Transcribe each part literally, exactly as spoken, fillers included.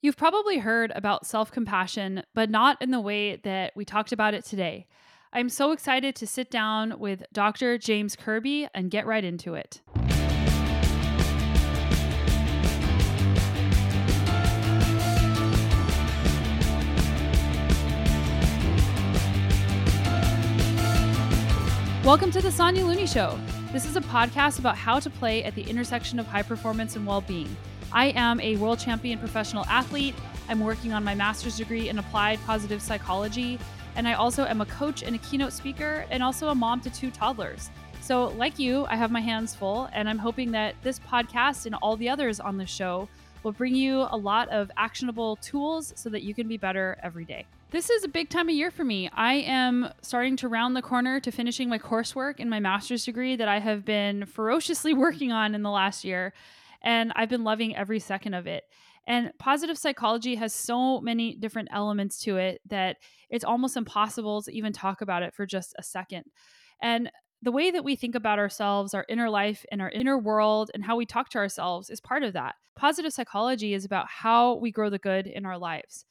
You've probably heard about self compassion, but not in the way that we talked about it today. I'm so excited to sit down with Doctor James Kirby and get right into it. Welcome to the Sonia Looney Show. This is a podcast about how to play at the intersection of high performance and well-being. I am a world champion professional athlete. I'm working on my master's degree in applied positive psychology. And I also am a coach and a keynote speaker and also a mom to two toddlers. So like you, I have my hands full, and I'm hoping that this podcast and all the others on the show will bring you a lot of actionable tools so that you can be better every day. This is a big time of year for me. I am starting to round the corner to finishing my coursework in my master's degree that I have been ferociously working on in the last year. And I've been loving every second of it. And positive psychology has so many different elements to it that it's almost impossible to even talk about it for just a second. And the way that we think about ourselves, our inner life, and our inner world, and how we talk to ourselves is part of that. Positive psychology is about how we grow the good in our lives.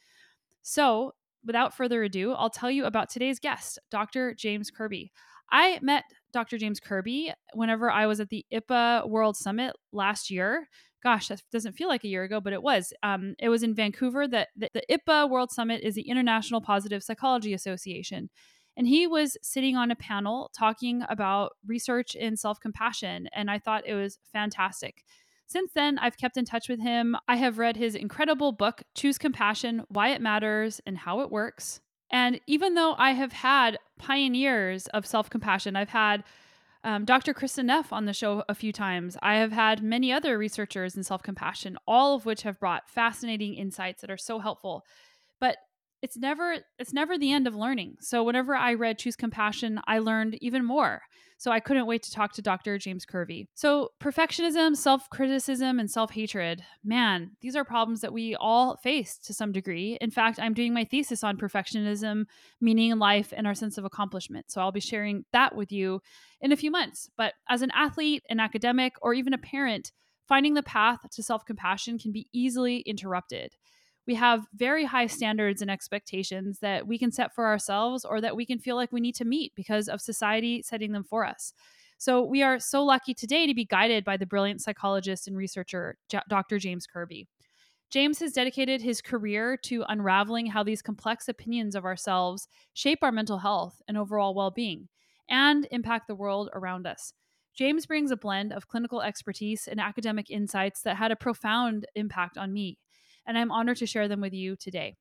So, without further ado, I'll tell you about today's guest, Doctor James Kirby. I met Doctor James Kirby whenever I was at the I P A World Summit last year. Gosh, that doesn't feel like a year ago, but it was. Um, it was in Vancouver. That the, the I P A World Summit is the International Positive Psychology Association. And he was sitting on a panel talking about research in self-compassion. And I thought it was fantastic. Since then, I've kept in touch with him. I have read his incredible book, Choose Compassion, Why It Matters and How It Works. And even though I have had pioneers of self-compassion, I've had um, Doctor Kristen Neff on the show a few times. I have had many other researchers in self-compassion, all of which have brought fascinating insights that are so helpful. But it's never it's never the end of learning. So whenever I read Choose Compassion, I learned even more. So I couldn't wait to talk to Doctor James Kirby. So perfectionism, self-criticism, and self-hatred, man, these are problems that we all face to some degree. In fact, I'm doing my thesis on perfectionism, meaning in life, and our sense of accomplishment. So I'll be sharing that with you in a few months. But as an athlete, an academic, or even a parent, finding the path to self-compassion can be easily interrupted. We have very high standards and expectations that we can set for ourselves or that we can feel like we need to meet because of society setting them for us. So we are so lucky today to be guided by the brilliant psychologist and researcher, J- Doctor James Kirby. James has dedicated his career to unraveling how these complex opinions of ourselves shape our mental health and overall well-being and impact the world around us. James brings a blend of clinical expertise and academic insights that had a profound impact on me, and I'm honored to share them with you today.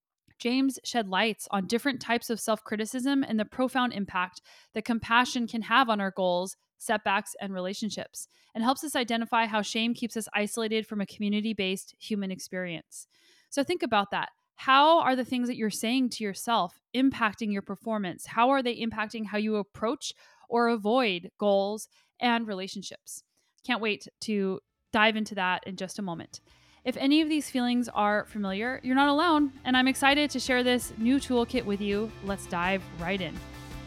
James shed lights on different types of self-criticism and the profound impact that compassion can have on our goals, setbacks, and relationships, and helps us identify how shame keeps us isolated from a community-based human experience. So think about that. How are the things that you're saying to yourself impacting your performance? How are they impacting how you approach or avoid goals and relationships? Can't wait to dive into that in just a moment. If any of these feelings are familiar, you're not alone, and I'm excited to share this new toolkit with you. Let's dive right in.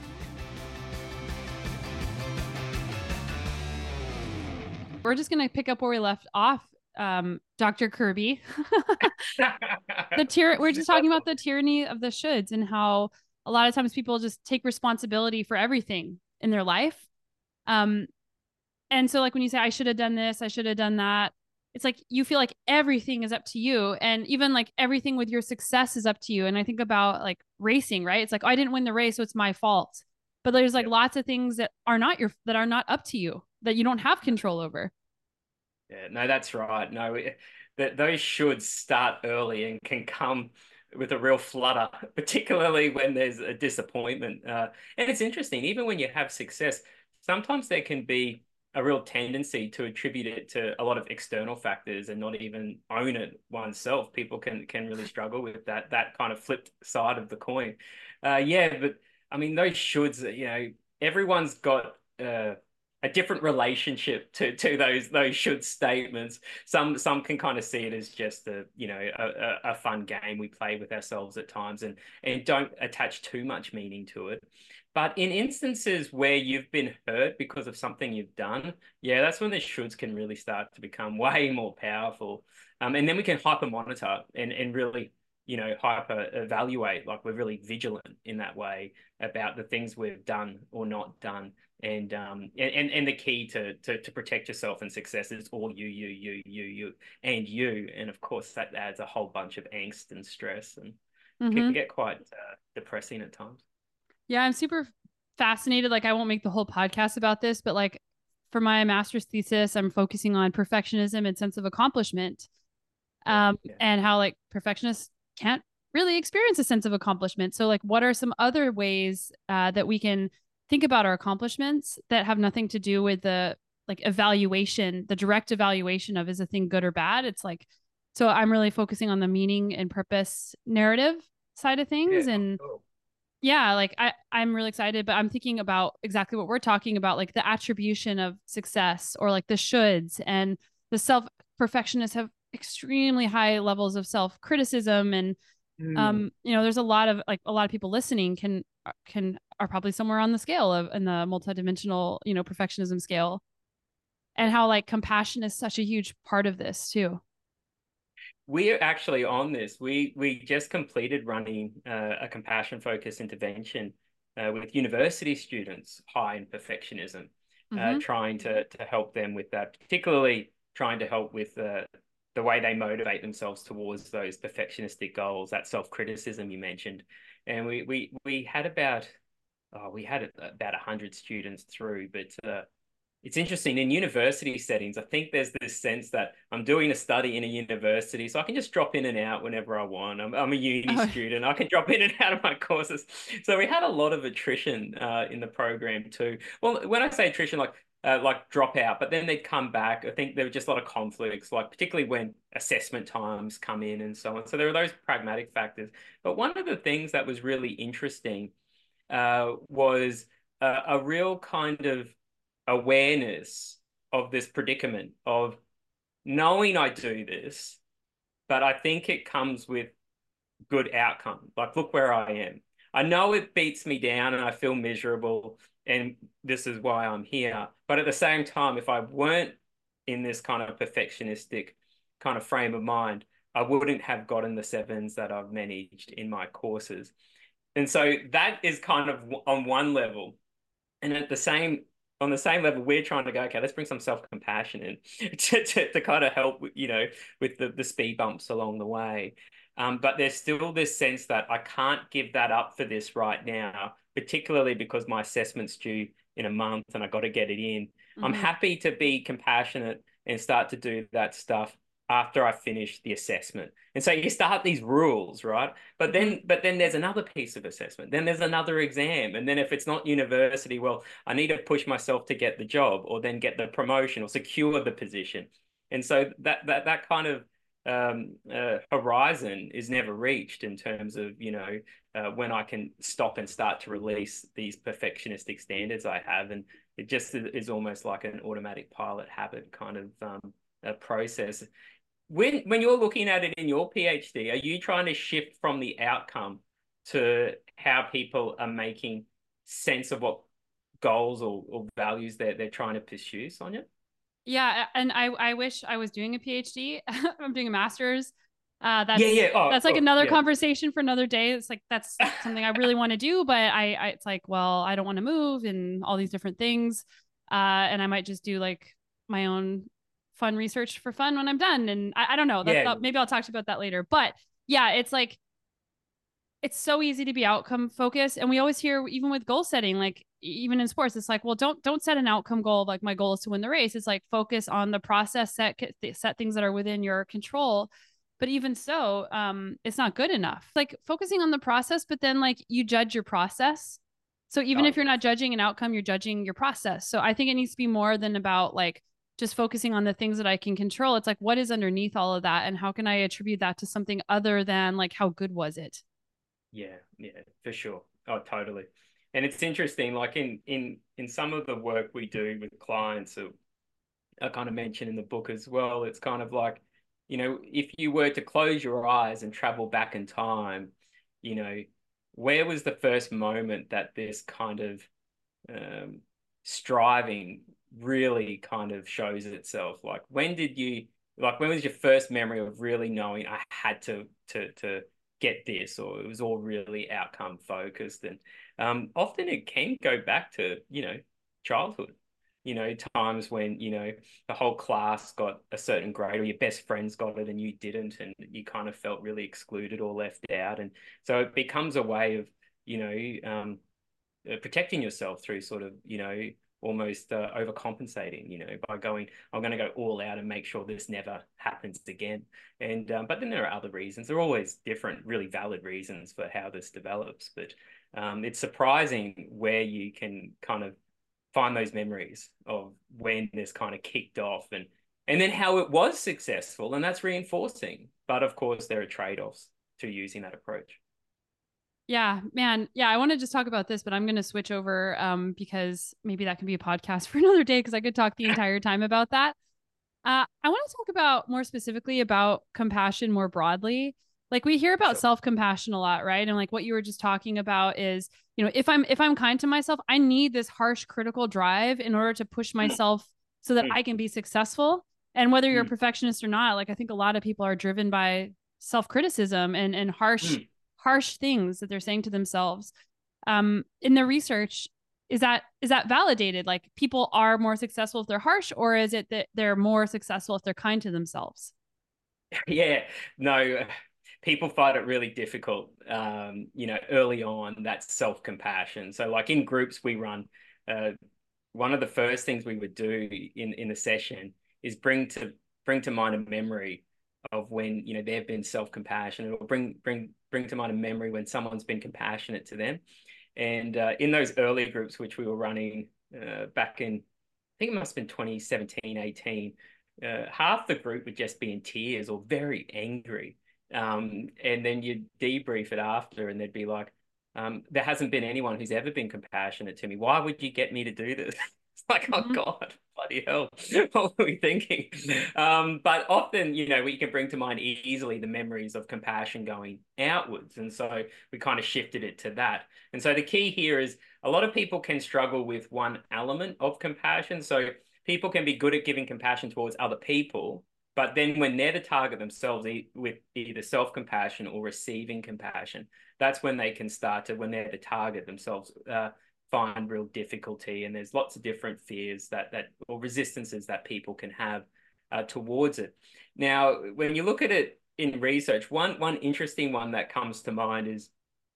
We're just going to pick up where we left off, um, Doctor Kirby. the tyr- We're just talking about the tyranny of the shoulds and how a lot of times people just take responsibility for everything in their life. Um, and so like when you say, I should have done this, I should have done that, it's like you feel like everything is up to you, and even like everything with your success is up to you. And I think about like racing, right? It's like, oh, I didn't win the race, so it's my fault. But there's like Yep. lots of things that are not your that are not up to you, that you don't have control over. Yeah, no, that's right. No, that those should start early and can come with a real flutter, particularly when there's a disappointment. Uh, and it's interesting, even when you have success, sometimes there can be a real tendency to attribute it to a lot of external factors and not even own it oneself. People can can really struggle with that that kind of flipped side of the coin. Uh, yeah, but I mean, those shoulds, you know, everyone's got uh, a different relationship to to those those should statements. Some some can kind of see it as just a you know a, a fun game we play with ourselves at times, and and don't attach too much meaning to it. But in instances where you've been hurt because of something you've done, yeah, that's when the shoulds can really start to become way more powerful. Um, and then we can hyper monitor and and really you know hyper evaluate, like we're really vigilant in that way about the things we've done or not done. And um and, and the key to, to to protect yourself and success is all you you you you you and you, and of course that adds a whole bunch of angst and stress, and Mm-hmm. can get quite uh, depressing at times. Yeah, I'm super fascinated. Like, I won't make the whole podcast about this, but like for my master's thesis, I'm focusing on perfectionism and sense of accomplishment, Yeah, um, yeah. and how like perfectionists can't really experience a sense of accomplishment. So, like, what are some other ways uh, that we can think about our accomplishments that have nothing to do with the like evaluation, the direct evaluation of is a thing good or bad? It's like, so I'm really focusing on the meaning and purpose narrative side of Yeah, things. And cool. yeah, like I, I'm really excited, but I'm thinking about exactly what we're talking about, like the attribution of success or like the shoulds, and the self perfectionists have extremely high levels of self criticism. And Mm. um, you know, there's a lot of like a lot of people listening can can are probably somewhere on the scale of in the multidimensional, you know, perfectionism scale, and how like compassion is such a huge part of this too. We're actually on this. We we just completed running uh, a compassion focused intervention uh, with university students high in perfectionism, uh, Mm-hmm. trying to to help them with that, particularly trying to help with uh, the way they motivate themselves towards those perfectionistic goals, that self-criticism you mentioned. And we we we had about oh, we had about a hundred students through, but uh, it's interesting in university settings. I think there's this sense that I'm doing a study in a university, so I can just drop in and out whenever I want. I'm, I'm a uni Oh, student. I can drop in and out of my courses. So we had a lot of attrition uh, in the program too. Well, when I say attrition, like uh, like drop out, but then they'd come back. I think there were just a lot of conflicts, like particularly when assessment times come in and so on. So there are those pragmatic factors. But one of the things that was really interesting uh, was a, a real kind of awareness of this predicament of knowing I do this, but I think it comes with good outcome. Like, look where I am. I know it beats me down and I feel miserable, and this is why I'm here. But at the same time, if I weren't in this kind of perfectionistic kind of frame of mind, I wouldn't have gotten the sevens that I've managed in my courses. And so that is kind of on one level. And at the same on the same level, we're trying to go, okay, let's bring some self-compassion in to, to, to kind of help, you know, with the, the speed bumps along the way. Um, but there's still this sense that I can't give that up for this right now, particularly because my assessment's due in a month and I got to get it in. I'm mm-hmm. happy to be compassionate and start to do that stuff after I finish the assessment. And so you start these rules, right? But Mm-hmm. then, but then there's another piece of assessment. Then there's another exam. And then if it's not university, well, I need to push myself to get the job or then get the promotion or secure the position. And so that that that kind of um, uh, horizon is never reached in terms of, you know, uh, when I can stop and start to release these perfectionistic standards I have. And it just is almost like an automatic pilot habit kind of um, a process. When when you're looking at it in your PhD, are you trying to shift from the outcome to how people are making sense of what goals or, or values they're they're trying to pursue, Sonia? Yeah, and I I wish I was doing a PhD. I'm doing a master's. Uh, Yeah, that's yeah. Oh, that's like oh, another yeah. conversation for another day. It's like that's something I really want to do, but I, I it's like, well, I don't want to move and all these different things. Uh, and I might just do like my own fun research for fun when I'm done. And I, I don't know. That, Yeah, that maybe I'll talk to you about that later. But yeah, it's like it's so easy to be outcome focused, and we always hear even with goal setting, like even in sports, it's like, well, don't don't set an outcome goal like my goal is to win the race. It's like focus on the process, set set things that are within your control. But even so, um it's not good enough, like focusing on the process, but then like you judge your process. So even oh if you're yeah, not judging an outcome, you're judging your process. So I think it needs to be more than about like just focusing on the things that I can control. It's like, what is underneath all of that, and how can I attribute that to something other than like how good was it? yeah, yeah, for sure. Oh, totally. And it's interesting, like in in in some of the work we do with clients, or I kind of mentioned in the book as well, it's kind of like, you know, if you were to close your eyes and travel back in time, you know, where was the first moment that this kind of um, striving really kind of shows itself? Like, when did you, like, when was your first memory of really knowing I had to to to get this, or it was all really outcome focused? And um, often it can go back to, you know, childhood. You know, times when, you know, the whole class got a certain grade, or your best friends got it and you didn't, and you kind of felt really excluded or left out. And so it becomes a way of, you know, um, uh, protecting yourself through sort of, you know, almost uh, overcompensating, you know, by going, I'm going to go all out and make sure this never happens again. And, um, but then there are other reasons. There are always different, really valid reasons for how this develops. But um, it's surprising where you can kind of find those memories of when this kind of kicked off, and and then how it was successful, and that's reinforcing. But of course, there are trade-offs to using that approach. Yeah, man. Yeah, I want to just talk about this, but I'm going to switch over um, because maybe that can be a podcast for another day because I could talk the entire time about that. Uh, I want to talk about more specifically about compassion more broadly. Like we hear about Sure. self-compassion a lot, right? And like what you were just talking about is, you know, if I'm if I'm kind to myself, I need this harsh critical drive in order to push Mm, myself so that mm, I can be successful. And whether you're a mm, perfectionist or not, like I think a lot of people are driven by self-criticism and and harsh mm. harsh things that they're saying to themselves. Um, in the research, is that is that validated? Like people are more successful if they're harsh, or is it that they're more successful if they're kind to themselves? Yeah, no, people find it really difficult, um, you know, early on, that self-compassion. So like in groups we run, uh, one of the first things we would do in in the session is bring to bring to mind a memory of when, you know, they've been self-compassionate, or bring bring bring to mind a memory when someone's been compassionate to them. And uh, in those early groups which we were running uh, back in, I think it must have been twenty seventeen, eighteen, uh, half the group would just be in tears or very angry. Um, and then you'd debrief it after, and they'd be like, um, there hasn't been anyone who's ever been compassionate to me. Why would you get me to do this? It's like, oh Mm-hmm. God, bloody hell, what were we thinking? Um, but often, you know, we can bring to mind easily the memories of compassion going outwards. And so we kind of shifted it to that. And so the key here is a lot of people can struggle with one element of compassion. So people can be good at giving compassion towards other people, but then when they're the target themselves, e with either self-compassion or receiving compassion, that's when they can start to, when they're the target themselves, uh, find real difficulty. And there's lots of different fears that that or resistances that people can have uh, towards it. Now, when you look at it in research, one one interesting one that comes to mind is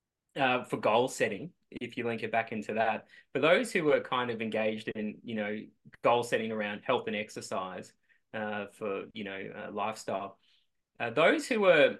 uh, for goal setting. If you link it back into that, for those who are kind of engaged in, you know, goal setting around health and exercise, uh, for, you know, uh, lifestyle, uh, those who are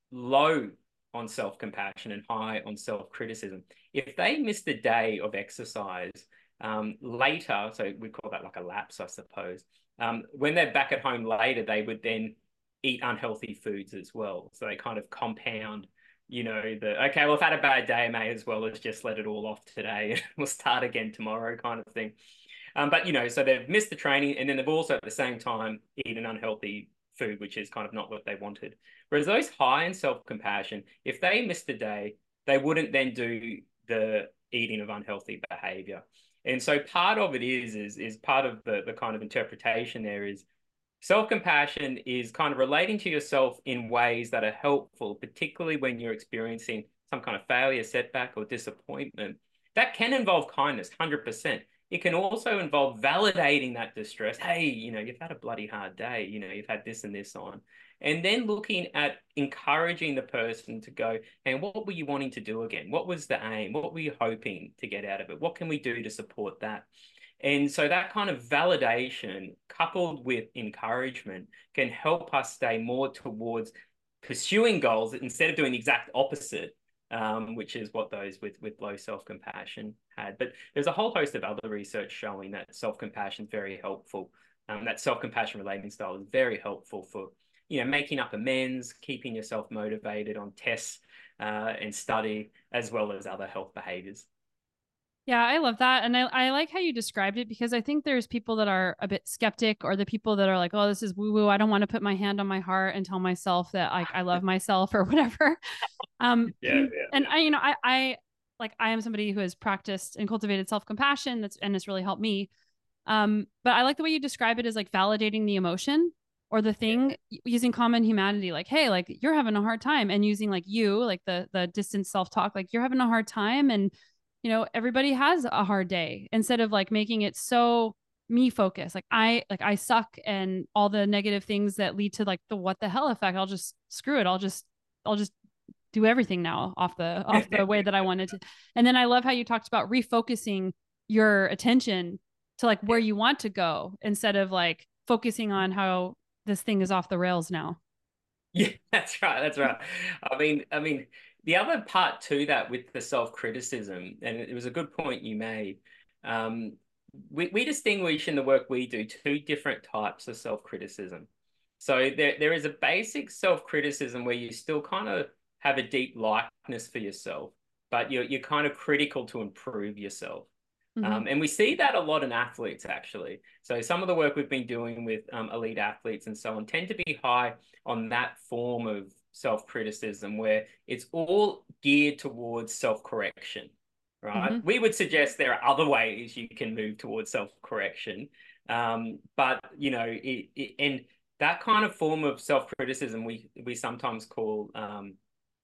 low on self-compassion and high on self-criticism, if they missed a day of exercise um, later, so we call that like a lapse, I suppose, um, when they're back at home later, they would then eat unhealthy foods as well. So they kind of compound, you know, the, okay, well, I've had a bad day, may as well as just let it all off today. We'll start again tomorrow kind of thing. Um, but, you know, so they've missed the training, and then they've also at the same time eaten unhealthy food, which is kind of not what they wanted. Whereas those high in self-compassion, if they missed a day, they wouldn't then do the eating of unhealthy behavior. And so part of it is, is, is part of the, the kind of interpretation there is self-compassion is kind of relating to yourself in ways that are helpful, particularly when you're experiencing some kind of failure, setback, or disappointment. That can involve kindness, one hundred percent. It can also involve validating that distress. Hey, you know, you've had a bloody hard day. You know, you've had this and this on. And then looking at encouraging the person to go, and what were you wanting to do again? What was the aim? What were you hoping to get out of it? What can we do to support that? And so that kind of validation coupled with encouragement can help us stay more towards pursuing goals instead of doing the exact opposite, um, which is what those with, with low self-compassion had. But there's a whole host of other research showing that self-compassion is very helpful. Um, that self-compassion relating style is very helpful for, you know, making up amends, keeping yourself motivated on tests uh, and study, as well as other health behaviors. Yeah, I love that. And I, I like how you described it because I think there's people that are a bit skeptic or the people that are like, oh, this is woo woo. I don't want to put my hand on my heart and tell myself that like I love myself or whatever. Um, Yeah, and yeah, I, you know, I, I like I am somebody who has practiced and cultivated self-compassion that's and it's really helped me. Um, but I like the way you describe it as like validating the emotion or the thing using common humanity, like, hey, like you're having a hard time, and using like you, like the the distant self-talk, like you're having a hard time, and you know, everybody has a hard day, instead of like making it so me focused. Like I like I suck and all the negative things that lead to like the what the hell effect. I'll just screw it. I'll just I'll just do everything now off the off yeah. the way that I wanted to. And then I love how you talked about refocusing your attention to like where you want to go instead of like focusing on how this thing is off the rails now. Yeah, that's right. That's right. I mean, I mean, the other part to that with the self-criticism, and it was a good point you made. Um, we, we distinguish in the work we do two different types of self-criticism. So there, there is a basic self-criticism where you still kind of have a deep likeness for yourself, but you're you're kind of critical to improve yourself. Mm-hmm. Um, and we see that a lot in athletes, actually. So some of the work we've been doing with um, elite athletes and so on tend to be high on that form of self-criticism where it's all geared towards self-correction, right? Mm-hmm. We would suggest there are other ways you can move towards self-correction. Um, but, you know, it, it, and that kind of form of self-criticism we we sometimes call, um,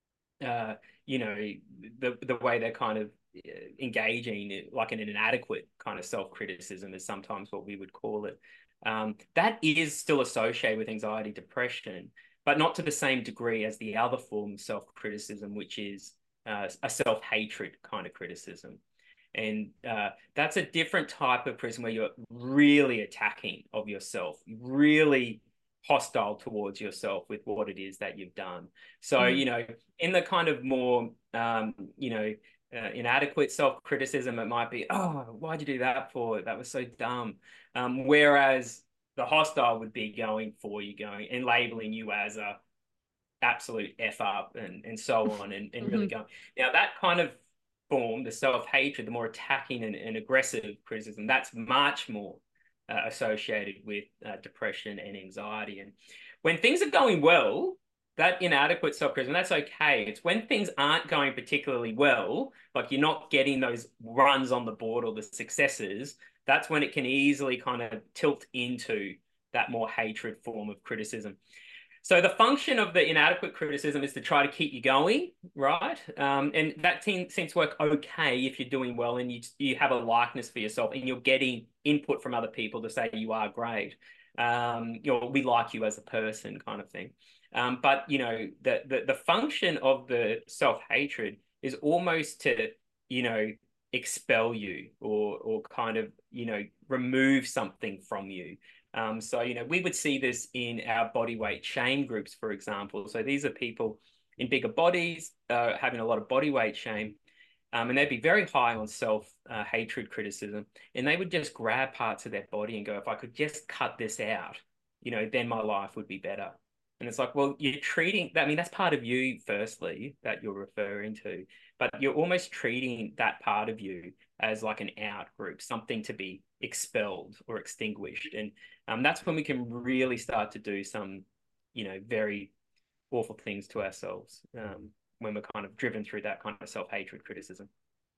uh, you know, the the way they're kind of uh, engaging like in an inadequate kind of self-criticism is sometimes what we would call it. Um, that is still associated with anxiety, depression, but not to the same degree as the other form of self-criticism, which is uh, a self-hatred kind of criticism. And uh, that's a different type of criticism where you're really attacking of yourself, really hostile towards yourself with what it is that you've done. So, Mm-hmm. you know, in the kind of more, um, you know, uh, inadequate self-criticism, it might be, oh, why'd you do that for? That was so dumb. Um, whereas the hostile would be going for you, going and labeling you as a absolute F up and, and so on, and, and Mm-hmm. really going. Now, that kind of form, the self-hatred, the more attacking and, and aggressive criticism, that's much more uh, associated with uh, depression and anxiety. And when things are going well, that inadequate self-criticism, that's okay. It's when things aren't going particularly well, like you're not getting those runs on the board or the successes, that's when it can easily kind of tilt into that more hatred form of criticism. So the function of the inadequate criticism is to try to keep you going, right? Um, and that seems to work okay if you're doing well and you you have a likeness for yourself and you're getting input from other people to say you are great. Um, you know, we like you as a person, kind of thing. Um, but you know, the the the function of the self-hatred is almost to, you know, expel you or or kind of, you know, remove something from you. Um, so, you know, we would see this in our body weight shame groups, for example. So these are people in bigger bodies, uh, having a lot of body weight shame, um, and they'd be very high on self uh, hatred criticism. And they would just grab parts of their body and go, if I could just cut this out, you know, then my life would be better. And it's like, well, you're treating that. I mean, that's part of you, firstly, that you're referring to, but you're almost treating that part of you as like an out group, something to be expelled or extinguished. And um, that's when we can really start to do some, you know, very awful things to ourselves um, when we're kind of driven through that kind of self-hatred criticism.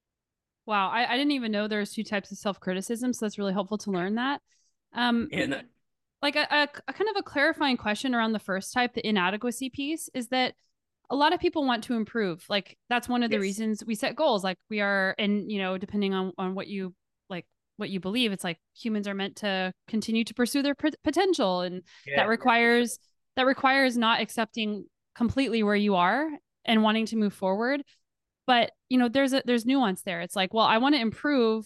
Wow, I, I didn't even know there's two types of self-criticism, so that's really helpful to learn that. Um, Yeah, no, like a, a, a kind of a clarifying question around the first type, the inadequacy piece, is that a lot of people want to improve. Like that's one of the yes. reasons we set goals. Like we are, and you know, depending on on what you like, what you believe, it's like humans are meant to continue to pursue their p- potential, and that Yeah, yeah, for sure. requires that requires not accepting completely where you are and wanting to move forward. But you know, there's a there's nuance there. It's like, well, I want to improve.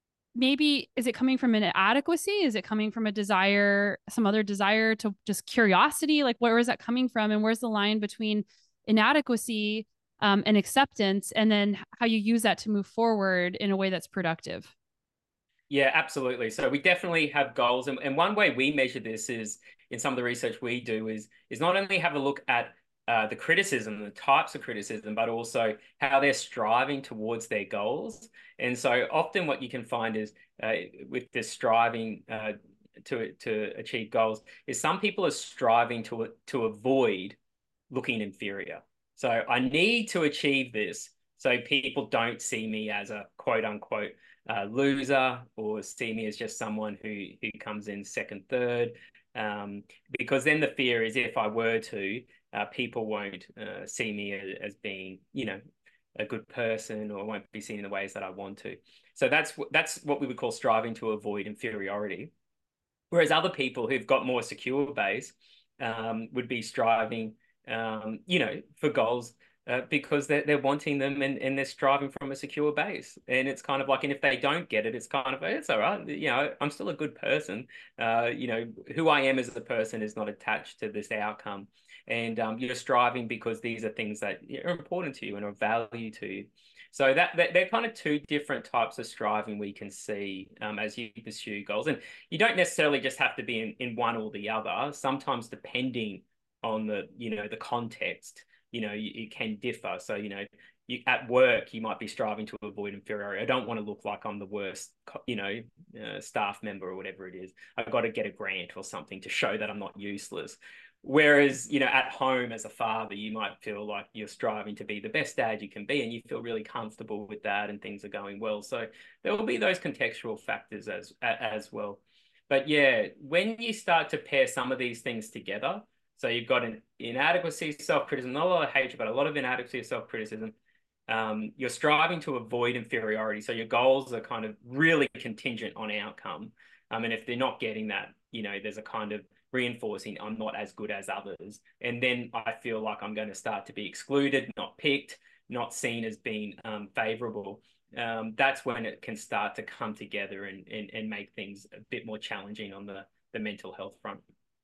Maybe is it coming from an inadequacy? Is it coming from a desire, some other desire to just curiosity? Like where is that coming from? And where's the line between inadequacy um, and acceptance, and then how you use that to move forward in a way that's productive? Yeah, absolutely. So we definitely have goals, and, and one way we measure this is in some of the research we do is is not only have a look at uh, the criticism, the types of criticism, but also how they're striving towards their goals. And so often what you can find is uh, with this striving uh, to to achieve goals is some people are striving to to avoid looking inferior. So I need to achieve this so people don't see me as a quote unquote uh, loser or see me as just someone who who comes in second, third. Um, because then the fear is if I were to, uh, people won't uh, see me as, as being, you know, a good person or won't be seen in the ways that I want to. So that's that's what we would call striving to avoid inferiority. Whereas other people who've got more secure base um, would be striving, um, you know, for goals uh, because they're, they're wanting them and, and they're striving from a secure base. And it's kind of like, and if they don't get it, it's kind of, it's all right. You know, I'm still a good person. Uh, you know, who I am as a person is not attached to this outcome. And um, you're striving because these are things that are important to you and are of value to you. So that, that they're kind of two different types of striving we can see um, as you pursue goals. And you don't necessarily just have to be in, in one or the other. Sometimes depending on the, you know, the context, you know, you, it can differ. So, you know, you, at work, you might be striving to avoid inferiority. I don't want to look like I'm the worst, you know, uh, staff member or whatever it is. I've got to get a grant or something to show that I'm not useless. Whereas, you know, at home as a father, you might feel like you're striving to be the best dad you can be, and you feel really comfortable with that and things are going well. So there will be those contextual factors as, as well. But yeah, when you start to pair some of these things together, so you've got an inadequacy, self-criticism, not a lot of hatred, but a lot of inadequacy, self-criticism. Um, you're striving to avoid inferiority. So your goals are kind of really contingent on outcome. Um, and if they're not getting that, you know, there's a kind of reinforcing I'm not as good as others. And then I feel like I'm going to start to be excluded, not picked, not seen as being um, favorable. Um, that's when it can start to come together and, and, and make things a bit more challenging on the, the mental health front.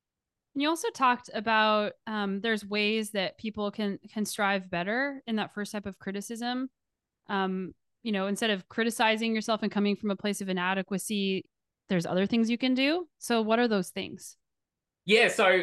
You also talked about um, there's ways that people can can strive better in that first type of criticism. Um, you know, instead of criticizing yourself and coming from a place of inadequacy, there's other things you can do. So what are those things? Yeah, so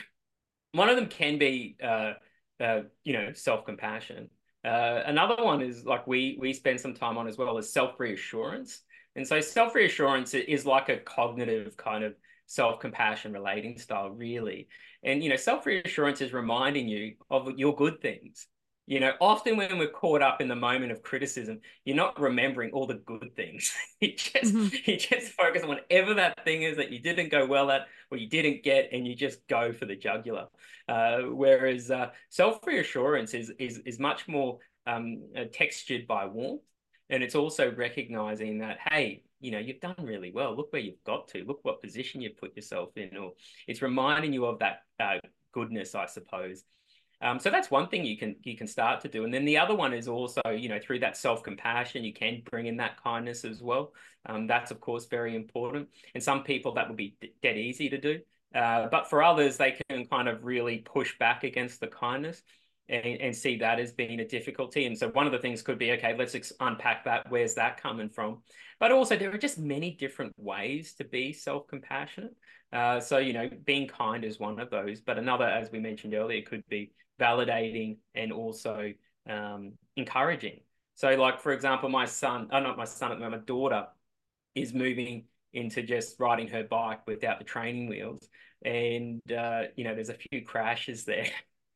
one of them can be, uh, uh, you know, self-compassion. Uh, another one is like we we spend some time on as well as self-reassurance. And so self-reassurance is like a cognitive kind of self-compassion relating style, really. And, you know, self-reassurance is reminding you of your good things. You know, often when we're caught up in the moment of criticism, you're not remembering all the good things. you just mm-hmm. you just focus on whatever that thing is that you didn't go well at or you didn't get, and you just go for the jugular. Uh, whereas uh, self-reassurance is is is much more um, uh, textured by warmth, and it's also recognizing that, hey, you know, you've done really well. Look where you've got to. Look what position you've put yourself in. Or it's reminding you of that uh, goodness, I suppose. Um, so that's one thing you can you can start to do. And then the other one is also, you know, through that self-compassion, you can bring in that kindness as well. Um, that's, of course, very important. And some people that would be dead easy to do. Uh, but for others, they can kind of really push back against the kindness and, and see that as being a difficulty. And so one of the things could be, okay, let's unpack that. Where's that coming from? But also there are just many different ways to be self-compassionate. Uh, so, you know, being kind is one of those. But another, as we mentioned earlier, could be validating and also um, encouraging. So like, for example, my son, oh, not my son at the moment, my daughter is moving into just riding her bike without the training wheels. And, uh, you know, there's a few crashes there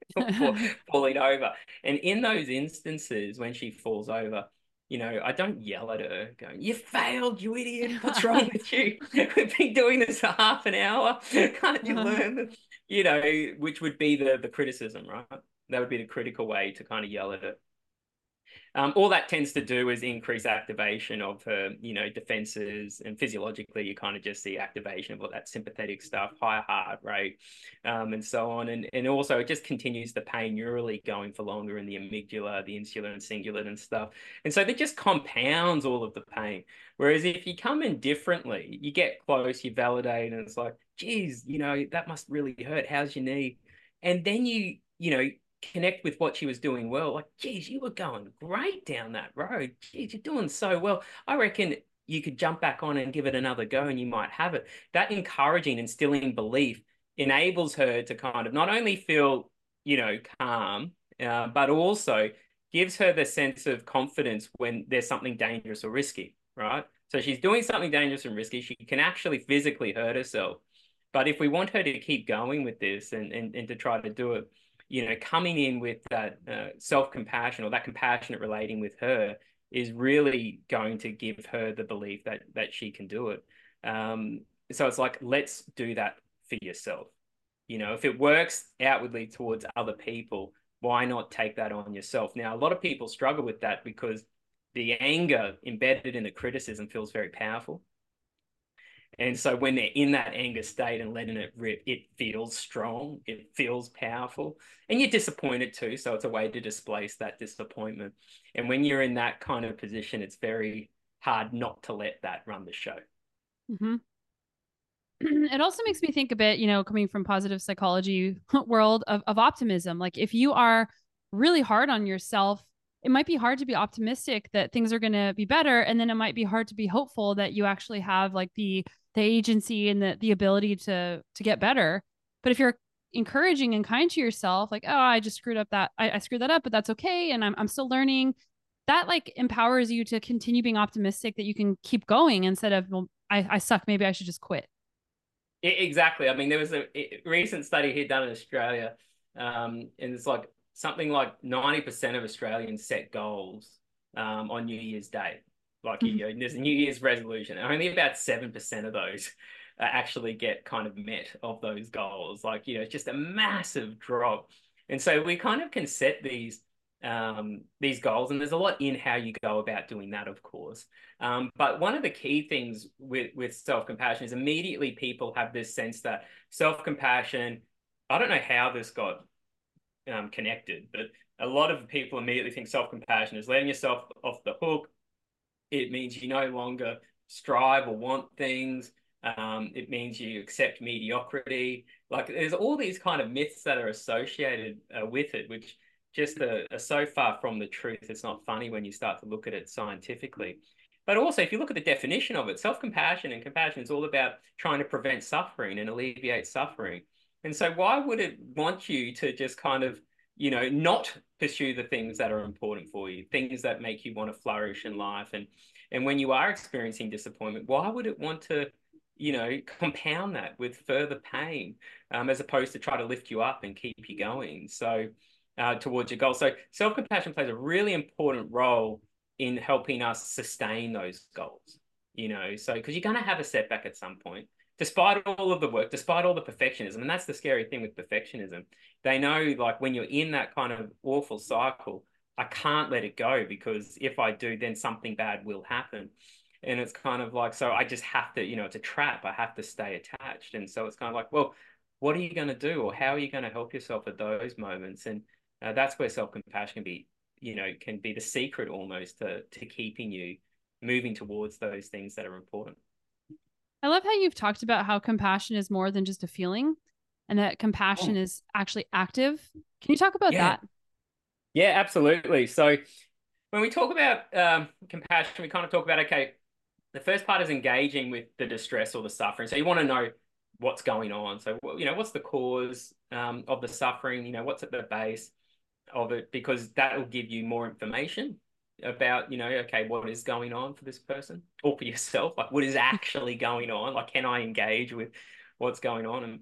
falling over. And in those instances, when she falls over, you know, I don't yell at her going, you failed, you idiot. What's wrong with you? We've been doing this for half an hour. Can't you learn? You know, which would be the, the criticism, right? That would be the critical way to kind of yell at it. Um, all that tends to do is increase activation of her, you know, defenses, and physiologically you kind of just see activation of all that sympathetic stuff, high heart rate, um, and so on. And, and also it just continues the pain neurally going for longer in the amygdala, the insula and cingulate and stuff. And so that just compounds all of the pain. Whereas if you come in differently, you get close, you validate, and it's like, geez, you know, that must really hurt. How's your knee? And then you, you know, connect with what she was doing well. Like, geez, you were going great down that road. Geez, you're doing so well. I reckon you could jump back on and give it another go and you might have it. That encouraging, instilling belief enables her to kind of not only feel you know, calm, uh, but also gives her the sense of confidence when there's something dangerous or risky, right? So she's doing something dangerous and risky. She can actually physically hurt herself. But if we want her to keep going with this and, and, and to try to do it, you know, coming in with that uh, self-compassion or that compassionate relating with her is really going to give her the belief that that she can do it. Um, so it's like, let's do that for yourself. You know, if it works outwardly towards other people, why not take that on yourself? Now, a lot of people struggle with that because the anger embedded in the criticism feels very powerful. And so when they're in that anger state and letting it rip, it feels strong, it feels powerful, and you're disappointed too. So it's a way to displace that disappointment. And when you're in that kind of position, it's very hard not to let that run the show. Mm-hmm. It also makes me think a bit, you know, coming from positive psychology world of, of optimism. Like if you are really hard on yourself, it might be hard to be optimistic that things are going to be better. And then it might be hard to be hopeful that you actually have like the, the agency and the, the ability to, to get better. But if you're encouraging and kind to yourself, like, oh, I just screwed up that, I, I screwed that up, but that's okay. And I'm, I'm still learning. That like empowers you to continue being optimistic that you can keep going instead of, well, I, I suck. Maybe I should just quit. Exactly. I mean, there was a recent study here done in Australia, um, and it's like something like ninety percent of Australians set goals um, on New Year's Day. Like, you know, there's a New Year's resolution. And only about seven percent of those uh, actually get kind of met of those goals. Like, you know, it's just a massive drop. And so we kind of can set these um, these goals, and there's a lot in how you go about doing that, of course. Um, but one of the key things with, with self-compassion is immediately people have this sense that self-compassion, I don't know how this got um, connected, but a lot of people immediately think self-compassion is letting yourself off the hook. It means you no longer strive or want things. Um, it means you accept mediocrity. Like there's all these kind of myths that are associated uh, with it, which just are, are so far from the truth. It's not funny when you start to look at it scientifically. But also, if you look at the definition of it, self-compassion and compassion is all about trying to prevent suffering and alleviate suffering. And so why would it want you to just kind of, you know, not pursue the things that are important for you, things that make you want to flourish in life? And and when you are experiencing disappointment, why would it want to, you know, compound that with further pain, um, as opposed to try to lift you up and keep you going? So uh, towards your goal. So self-compassion plays a really important role in helping us sustain those goals, you know, so because you're going to have a setback at some point, despite all of the work, despite all the perfectionism. And that's the scary thing with perfectionism. They know, like, when you're in that kind of awful cycle, I can't let it go because if I do, then something bad will happen. And it's kind of like, so I just have to, you know, it's a trap. I have to stay attached. And so it's kind of like, well, what are you going to do? Or how are you going to help yourself at those moments? And uh, that's where self-compassion can be, you know, can be the secret almost to, to keeping you moving towards those things that are important. I love how you've talked about how compassion is more than just a feeling and that compassion Mm. is actually active. Can you talk about Yeah. that? Yeah, absolutely. So when we talk about um, compassion, we kind of talk about, okay, the first part is engaging with the distress or the suffering. So you want to know what's going on. So, you know, what's the cause um, of the suffering? You know, what's at the base of it? Because that will give you more information about, you know, okay, what is going on for this person or for yourself? Like, what is actually going on? Like, can I engage with what's going on? And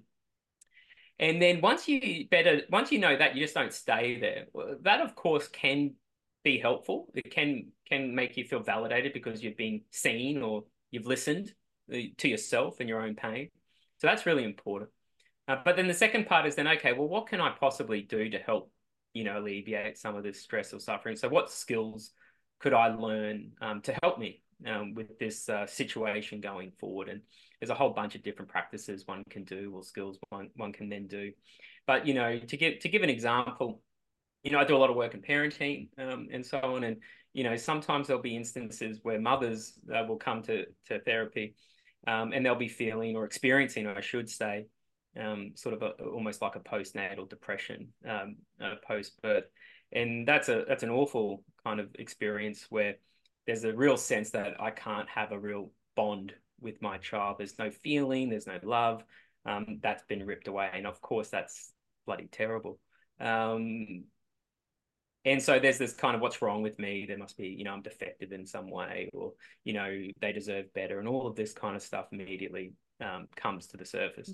and then once you better, once you know that, you just don't stay there. Well, that, of course, can be helpful. It can can make you feel validated because you've been seen or you've listened uh, to yourself and your own pain. So that's really important. Uh, but then the second part is then, okay, well, what can I possibly do to help, you know, alleviate some of this stress or suffering? So what skills could I learn um, to help me um, with this uh, situation going forward? And there's a whole bunch of different practices one can do or skills one, one can then do. But, you know, to give, to give an example, you know, I do a lot of work in parenting um, and so on. And, you know, sometimes there'll be instances where mothers uh, will come to, to therapy um, and they'll be feeling or experiencing, I should say, um, sort of a, almost like a postnatal depression um, uh, post-birth. And that's a that's an awful kind of experience where there's a real sense that I can't have a real bond with my child. There's no feeling, there's no love. Um, that's been ripped away. And of course, that's bloody terrible. Um, and so there's this kind of what's wrong with me? There must be, you know, I'm defective in some way, or, you know, they deserve better. And all of this kind of stuff immediately um, comes to the surface.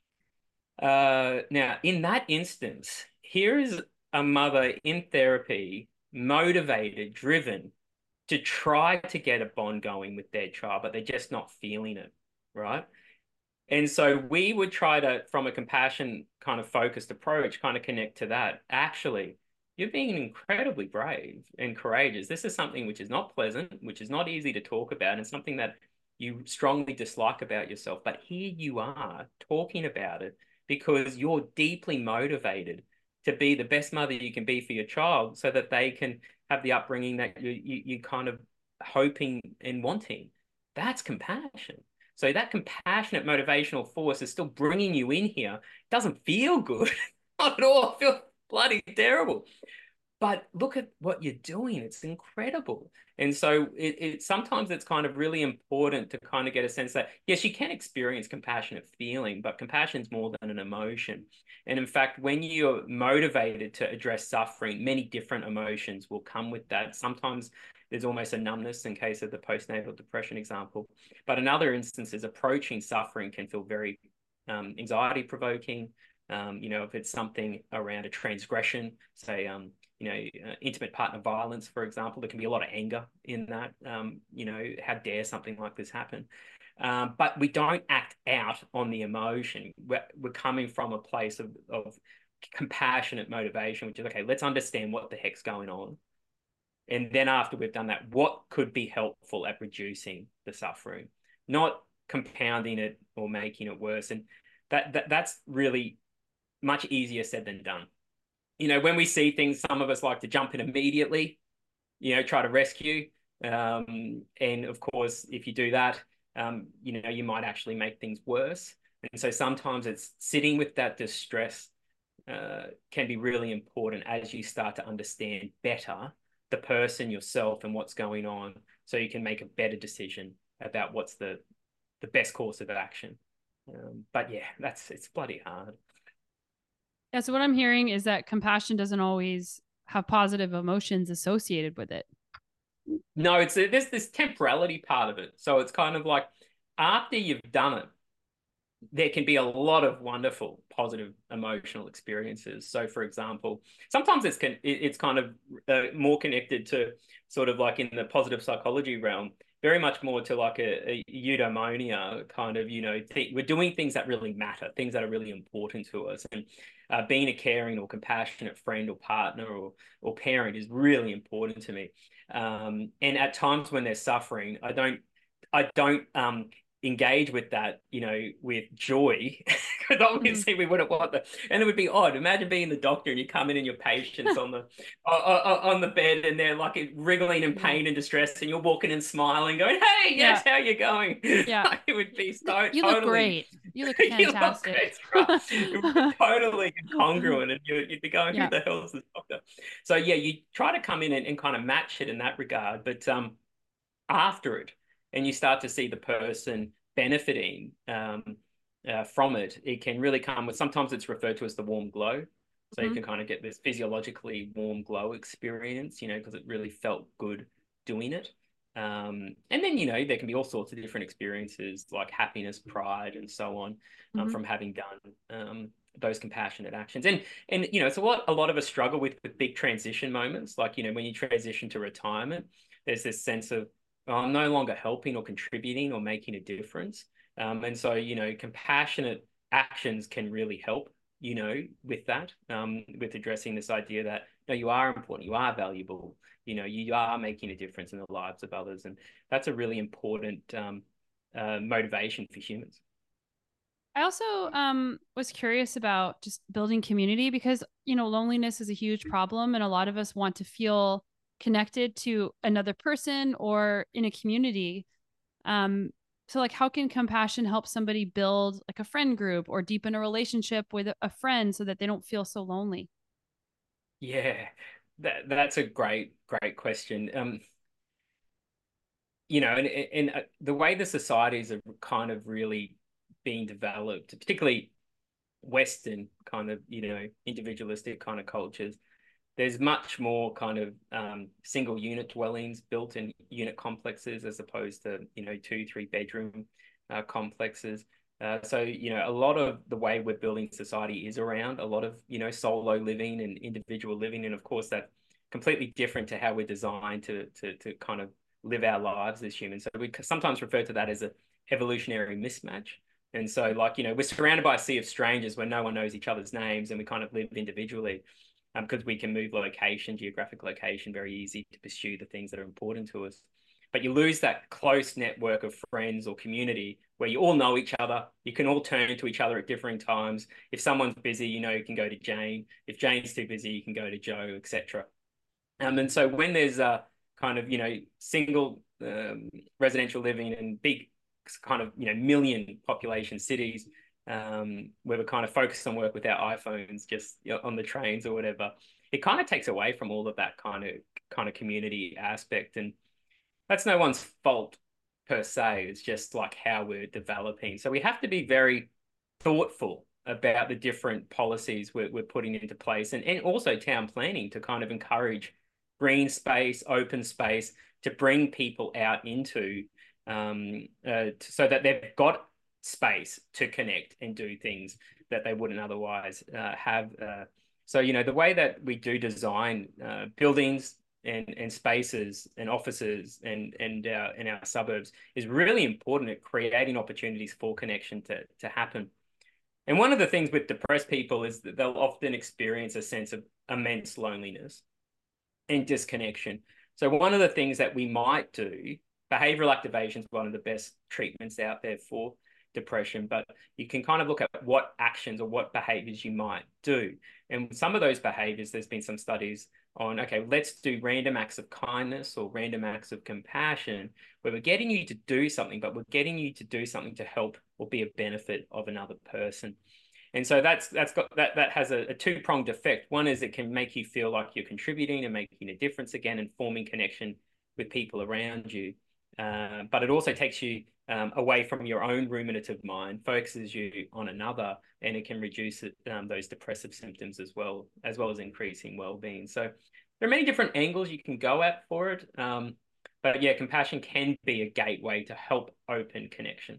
Uh, now, in that instance, here is a mother in therapy, motivated, driven to try to get a bond going with their child, but they're just not feeling it, right? And so we would try to, from a compassion kind of focused approach, kind of connect to that. Actually, you're being incredibly brave and courageous. This is something which is not pleasant, which is not easy to talk about, and something that you strongly dislike about yourself. But here you are talking about it because you're deeply motivated to be the best mother you can be for your child so that they can have the upbringing that you, you, you kind of hoping and wanting. That's compassion. So that compassionate motivational force is still bringing you in here. It doesn't feel good. Not at all. It feels bloody terrible. But look at what you're doing. It's incredible. And so it, it sometimes it's kind of really important to kind of get a sense that, yes, you can experience compassionate feeling, but compassion is more than an emotion. And in fact, when you're motivated to address suffering, many different emotions will come with that. Sometimes there's almost a numbness in case of the postnatal depression example. But in other instances, approaching suffering can feel very um, anxiety provoking. Um, you know, if it's something around a transgression, say, um, you know, uh, intimate partner violence, for example, there can be a lot of anger in that. Um, you know, how dare something like this happen? Um, but we don't act out on the emotion. We're, we're coming from a place of, of compassionate motivation, which is, okay, let's understand what the heck's going on. And then after we've done that, what could be helpful at reducing the suffering, not compounding it or making it worse. And that, that that's really much easier said than done. You know, when we see things, some of us like to jump in immediately, you know, try to rescue. Um, and of course, if you do that, um, you know, you might actually make things worse. And so sometimes it's sitting with that distress uh, can be really important as you start to understand better the person, yourself, and what's going on, so you can make a better decision about what's the the best course of action. Um, but yeah, that's it's bloody hard. Yeah. So what I'm hearing is that compassion doesn't always have positive emotions associated with it. No, it's there's this temporality part of it. So it's kind of like after you've done it, there can be a lot of wonderful, positive emotional experiences. So, for example, sometimes it's can it's kind of uh, more connected to sort of like in the positive psychology realm, very much more to like a, a eudaimonia kind of, you know, th we're doing things that really matter, things that are really important to us, and uh, being a caring or compassionate friend or partner or or parent is really important to me. Um, and at times when they're suffering, I don't I don't um, engage with that, you know, with joy, because obviously we wouldn't want that. And it would be odd. Imagine being the doctor and you come in and your patient's on the on, on the bed and they're like wriggling in pain and distress, and you're walking and smiling, going, "Hey, yes, yeah. How you going?" Yeah, it would be so you totally. Look great. You look fantastic. You look great. It would be totally incongruent, and you, you'd be going, "Who yeah. the hell is this doctor?" So yeah, you try to come in and, and kind of match it in that regard, but um, after it, and you start to see the person benefiting um, uh, from it, it can really come with, sometimes it's referred to as the warm glow. So mm-hmm. you can kind of get this physiologically warm glow experience, you know, because it really felt good doing it. Um, and then, you know, there can be all sorts of different experiences like happiness, pride, and so on um, mm-hmm. from having done um, those compassionate actions. And, and you know, it's a lot, a lot of us struggle with, with big transition moments. Like, you know, when you transition to retirement, there's this sense of, oh, I'm no longer helping or contributing or making a difference. Um, and so, you know, compassionate actions can really help, you know, with that, um, with addressing this idea that, no, you are important, you are valuable, you know, you are making a difference in the lives of others. And that's a really important um, uh, motivation for humans. I also um, was curious about just building community because, you know, loneliness is a huge problem. And a lot of us want to feel connected to another person or in a community. Um, so like, how can compassion help somebody build like a friend group or deepen a relationship with a friend so that they don't feel so lonely? Yeah, that, that's a great, great question. Um, you know, and, and uh, the way the societies are kind of really being developed, particularly Western kind of, you know, individualistic kind of cultures, there's much more kind of um, single unit dwellings built in unit complexes as opposed to, you know, two, three bedroom uh, complexes. Uh, so, you know, a lot of the way we're building society is around a lot of, you know, solo living and individual living. And of course, that's completely different to how we're designed to, to, to kind of live our lives as humans. So we sometimes refer to that as a evolutionary mismatch. And so, like, you know, we're surrounded by a sea of strangers where no one knows each other's names and we kind of live individually um, because we can move location, geographic location, very easy to pursue the things that are important to us. But you lose that close network of friends or community where you all know each other. You can all turn to each other at differing times. If someone's busy, you know, you can go to Jane. If Jane's too busy, you can go to Joe, et cetera. Um, and so when there's a kind of, you know, single um, residential living in big kind of, you know, million population cities, um, where we're kind of focused on work with our iPhones, just, you know, on the trains or whatever, it kind of takes away from all of that kind of kind of community aspect. And that's no one's fault per se. It's just like how we're developing. So we have to be very thoughtful about the different policies we're, we're putting into place, and, and also town planning to kind of encourage green space, open space, to bring people out into um, uh, so that they've got space to connect and do things that they wouldn't otherwise uh, have. Uh, so, you know, the way that we do design uh, buildings and, and spaces and offices and, and uh, in our suburbs is really important at creating opportunities for connection to, to happen. And one of the things with depressed people is that they'll often experience a sense of immense loneliness and disconnection. So one of the things that we might do, behavioral activation is one of the best treatments out there for depression, but you can kind of look at what actions or what behaviors you might do. And some of those behaviors, there's been some studies on, okay, let's do random acts of kindness or random acts of compassion, where we're getting you to do something, but we're getting you to do something to help or be a benefit of another person. And so that's that's got that that has a, a two-pronged effect. One is it can make you feel like you're contributing and making a difference again and forming connection with people around you. Uh, but it also takes you um, away from your own ruminative mind, focuses you on another, and it can reduce it, um, those depressive symptoms as well, as well as increasing well-being. So there are many different angles you can go at for it. Um, but yeah, compassion can be a gateway to help open connection.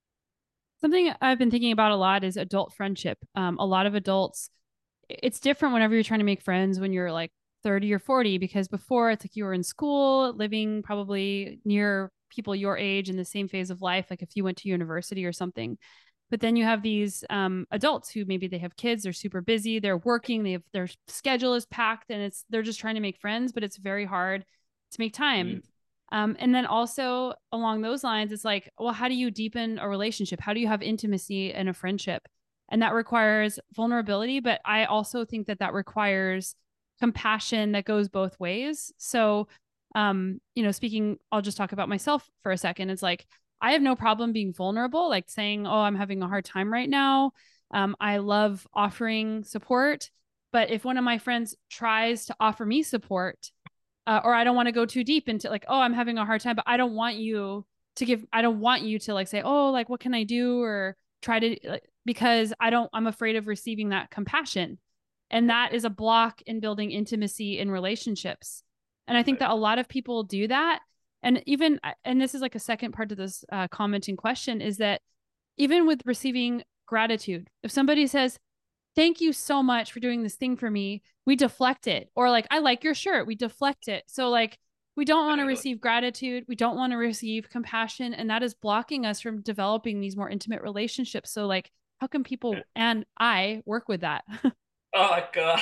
Something I've been thinking about a lot is adult friendship. Um, a lot of adults, it's different whenever you're trying to make friends when you're like thirty or forty, because before it's like you were in school, living probably near people your age in the same phase of life, like if you went to university or something. But then you have these um, adults who maybe they have kids, they're super busy, they're working, they have their schedule is packed, and it's they're just trying to make friends, but it's very hard to make time. Mm. Um, and then also along those lines, it's like, well, how do you deepen a relationship? How do you have intimacy in a friendship? And that requires vulnerability. But I also think that that requires compassion that goes both ways. So, um, you know, speaking, I'll just talk about myself for a second. It's like, I have no problem being vulnerable, like saying, oh, I'm having a hard time right now. Um, I love offering support. But if one of my friends tries to offer me support, Uh, or I don't want to go too deep into like, oh, I'm having a hard time, but I don't want you to give, I don't want you to like say, oh, like, what can I do? Or try to, like, because I don't, I'm afraid of receiving that compassion. And that is a block in building intimacy in relationships. And I think that a lot of people do that. And even, and this is like a second part of this uh, commenting question, is that even with receiving gratitude, if somebody says, thank you so much for doing this thing for me, we deflect it. Or like, I like your shirt, we deflect it. So like, we don't want to receive gratitude. We don't want to receive compassion. And that is blocking us from developing these more intimate relationships. So like, how can people and I work with that? Oh God.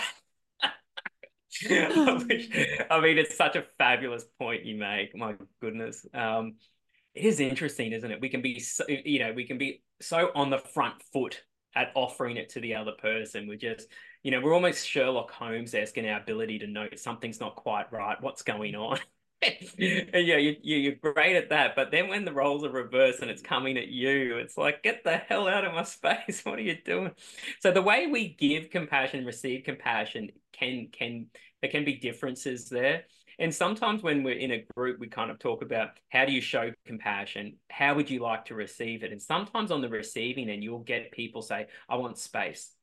I, wish, I mean, it's such a fabulous point you make. My goodness. Um, it is interesting, isn't it? We can be, so, you know, we can be so on the front foot at offering it to the other person. We're just, you know, we're almost Sherlock Holmes-esque in our ability to know something's not quite right, what's going on. And yeah, you, you, you're great at that. But then when the roles are reversed and it's coming at you, it's like, get the hell out of my space. What are you doing? So the way we give compassion, receive compassion can can there can be differences there. And sometimes when we're in a group, we kind of talk about how do you show compassion? How would you like to receive it? And sometimes on the receiving end, you'll get people say, I want space,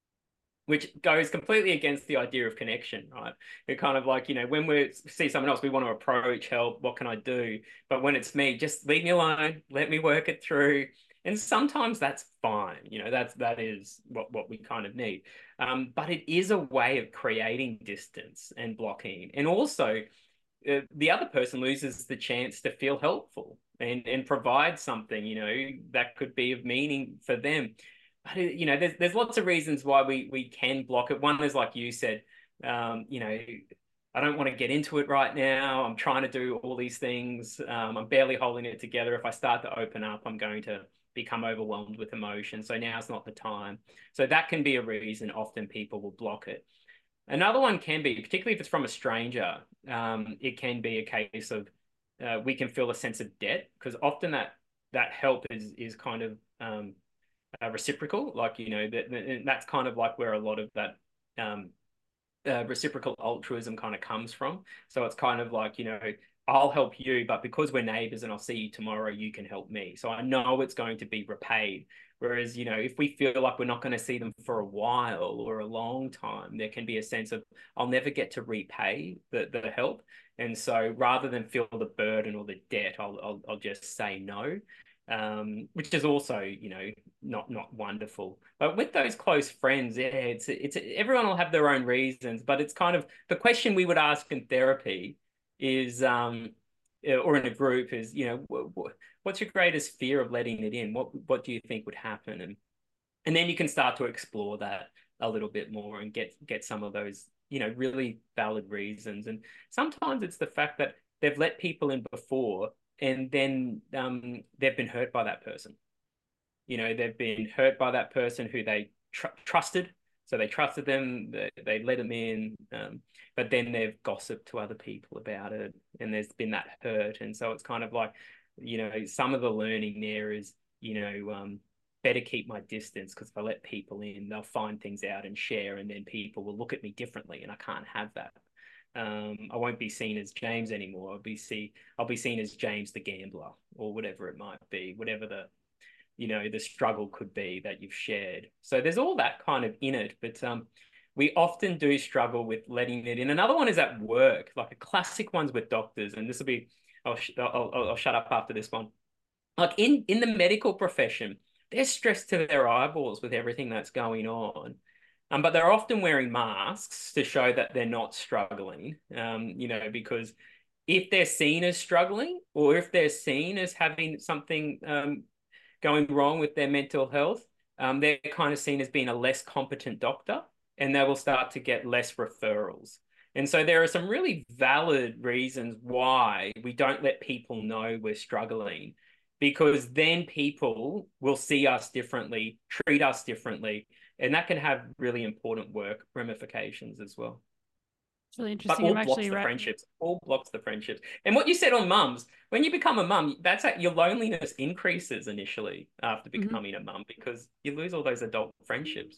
which goes completely against the idea of connection, right? They're kind of like, you know, when we see someone else, we want to approach, help, what can I do? But when it's me, just leave me alone, let me work it through. And sometimes that's fine. You know, that's, that is what, what we kind of need. Um, but it is a way of creating distance and blocking. And also uh, the other person loses the chance to feel helpful and, and provide something, you know, that could be of meaning for them. But, you know, there's, there's lots of reasons why we, we can block it. One is, like you said, um, you know, I don't want to get into it right now. I'm trying to do all these things. Um, I'm barely holding it together. If I start to open up, I'm going to become overwhelmed with emotion. So now's not the time. So that can be a reason often people will block it. Another one can be, particularly if it's from a stranger, um, it can be a case of uh, we can feel a sense of debt, because often that that help is is kind of um, uh, reciprocal. Like, you know, that that's kind of like where a lot of that um, uh, reciprocal altruism kind of comes from. So it's kind of like, you know, I'll help you, but because we're neighbors and I'll see you tomorrow, you can help me. So I know it's going to be repaid. Whereas, you know, if we feel like we're not going to see them for a while or a long time, there can be a sense of, I'll never get to repay the, the help. And so rather than feel the burden or the debt, I'll, I'll, I'll just say no, um, which is also, you know, not, not wonderful. But with those close friends, yeah, it's, it's, everyone will have their own reasons, but it's kind of the question we would ask in therapy is, um, or in a group is, you know, what's your greatest fear of letting it in? What what do you think would happen? And and then you can start to explore that a little bit more and get get some of those, you know, really valid reasons. And sometimes it's the fact that they've let people in before and then um, they've been hurt by that person. You know, they've been hurt by that person who they tr trusted. So they trusted them, they, they let them in, um, but then they've gossiped to other people about it, and there's been that hurt. And so it's kind of like, you know, some of the learning there is, you know, um, better keep my distance, because if I let people in, they'll find things out and share, and then people will look at me differently, and I can't have that. Um, I won't be seen as James anymore. I'll be see, I'll be seen as James the gambler, or whatever it might be, whatever the you know, the struggle could be that you've shared. So there's all that kind of in it, but um, we often do struggle with letting it in. Another one is at work, like a classic one's with doctors, and this will be, I'll, I'll, I'll shut up after this one. Like in, in the medical profession, they're stressed to their eyeballs with everything that's going on. Um, but they're often wearing masks to show that they're not struggling, um, you know, because if they're seen as struggling, or if they're seen as having something um, going wrong with their mental health, um, they're kind of seen as being a less competent doctor, and they will start to get less referrals. And so there are some really valid reasons why we don't let people know we're struggling, because then people will see us differently, treat us differently, and that can have really important work ramifications as well. It's really interesting. But all I'm blocks actually the right. friendships, all blocks the friendships. And what you said on mums, when you become a mum, that's like your loneliness increases initially after becoming mm-hmm. a mum, because you lose all those adult friendships.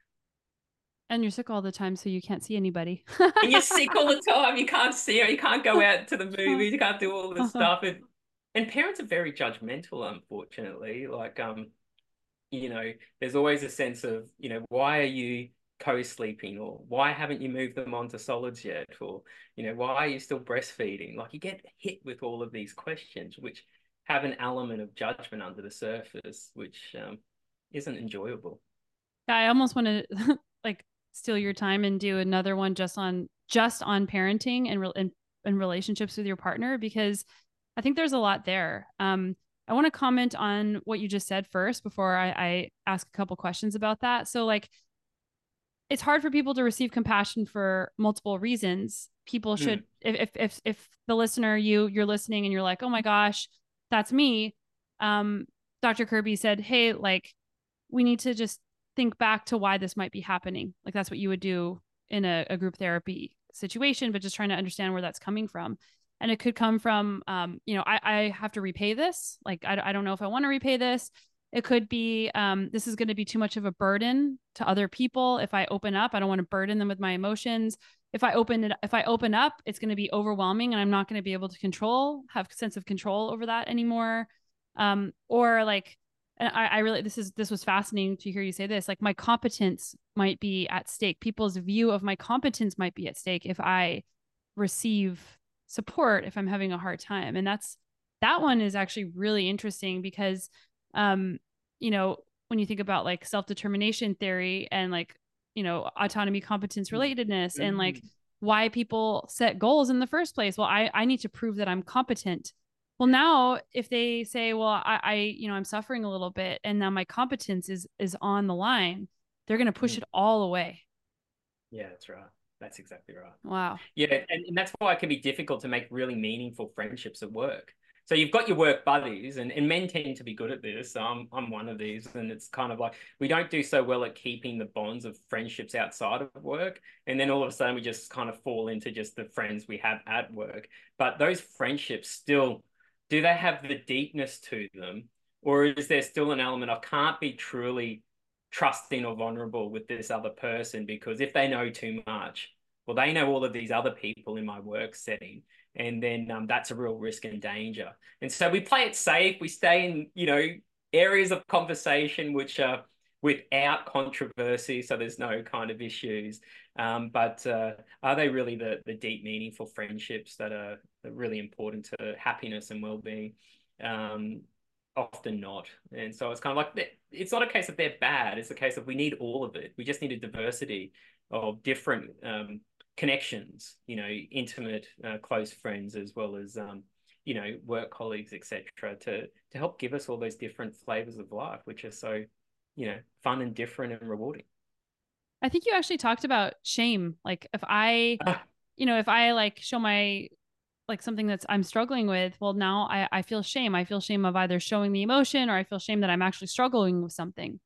And you're sick all the time, so you can't see anybody. And you're sick all the time. You can't see her. You can't go out to the movies. You can't do all this stuff. And, and parents are very judgmental, unfortunately. Like, um, you know, there's always a sense of, you know, why are you co-sleeping, or why haven't you moved them onto solids yet, or, you know, why are you still breastfeeding? Like, you get hit with all of these questions which have an element of judgment under the surface, which um, isn't enjoyable. I almost want to like steal your time and do another one just on just on parenting and, re and, and relationships with your partner, because I think there's a lot there. Um, I want to comment on what you just said first before I, I ask a couple questions about that. So like, it's hard for people to receive compassion for multiple reasons. People should, mm. if, if, if the listener, you, you're listening and you're like, oh my gosh, that's me. Um, Doctor Kirby said, hey, like, we need to just think back to why this might be happening. Like, that's what you would do in a, a group therapy situation, but just trying to understand where that's coming from. And it could come from, um, you know, I, I have to repay this. Like, I, I don't know if I want to repay this. It could be, um, this is going to be too much of a burden to other people. If I open up, I don't want to burden them with my emotions. If I open it, if I open up, it's going to be overwhelming and I'm not going to be able to control, have a sense of control over that anymore. Um, or like, and I, I really, this is, this was fascinating to hear you say this, like my competence might be at stake. People's view of my competence might be at stake if I receive support, if I'm having a hard time. And that's, that one is actually really interesting because um, you know, when you think about like self-determination theory and like, you know, autonomy, competence, relatedness, and like why people set goals in the first place. Well, I, I need to prove that I'm competent. Well, now if they say, well, I, I, you know, I'm suffering a little bit and now my competence is, is on the line, they're going to push it all away. Yeah, that's right. That's exactly right. Wow. Yeah, and, and that's why it can be difficult to make really meaningful friendships at work. So you've got your work buddies, and, and men tend to be good at this. So I'm I'm one of these, and it's kind of like we don't do so well at keeping the bonds of friendships outside of work, and then all of a sudden we just kind of fall into just the friends we have at work. But those friendships still, do they have the deepness to them, or is there still an element of can't be truly trusting or vulnerable with this other person because if they know too much, well, they know all of these other people in my work setting, and then um, that's a real risk and danger. And so we play it safe. We stay in, you know, areas of conversation which are without controversy, so there's no kind of issues. Um, but uh, are they really the the deep, meaningful friendships that are, are really important to happiness and well-being? Um, often not. And so it's kind of like, it's not a case of they're bad. It's a case of we need all of it. We just need a diversity of different um, connections, you know, intimate, uh, close friends, as well as, um, you know, work colleagues, et cetera, to, to help give us all those different flavors of life, which are so, you know, fun and different and rewarding. I think you actually talked about shame. Like if I, you know, if I like show my like something that's I'm struggling with, well, now I, I feel shame. I feel shame of either showing the emotion or I feel shame that I'm actually struggling with something.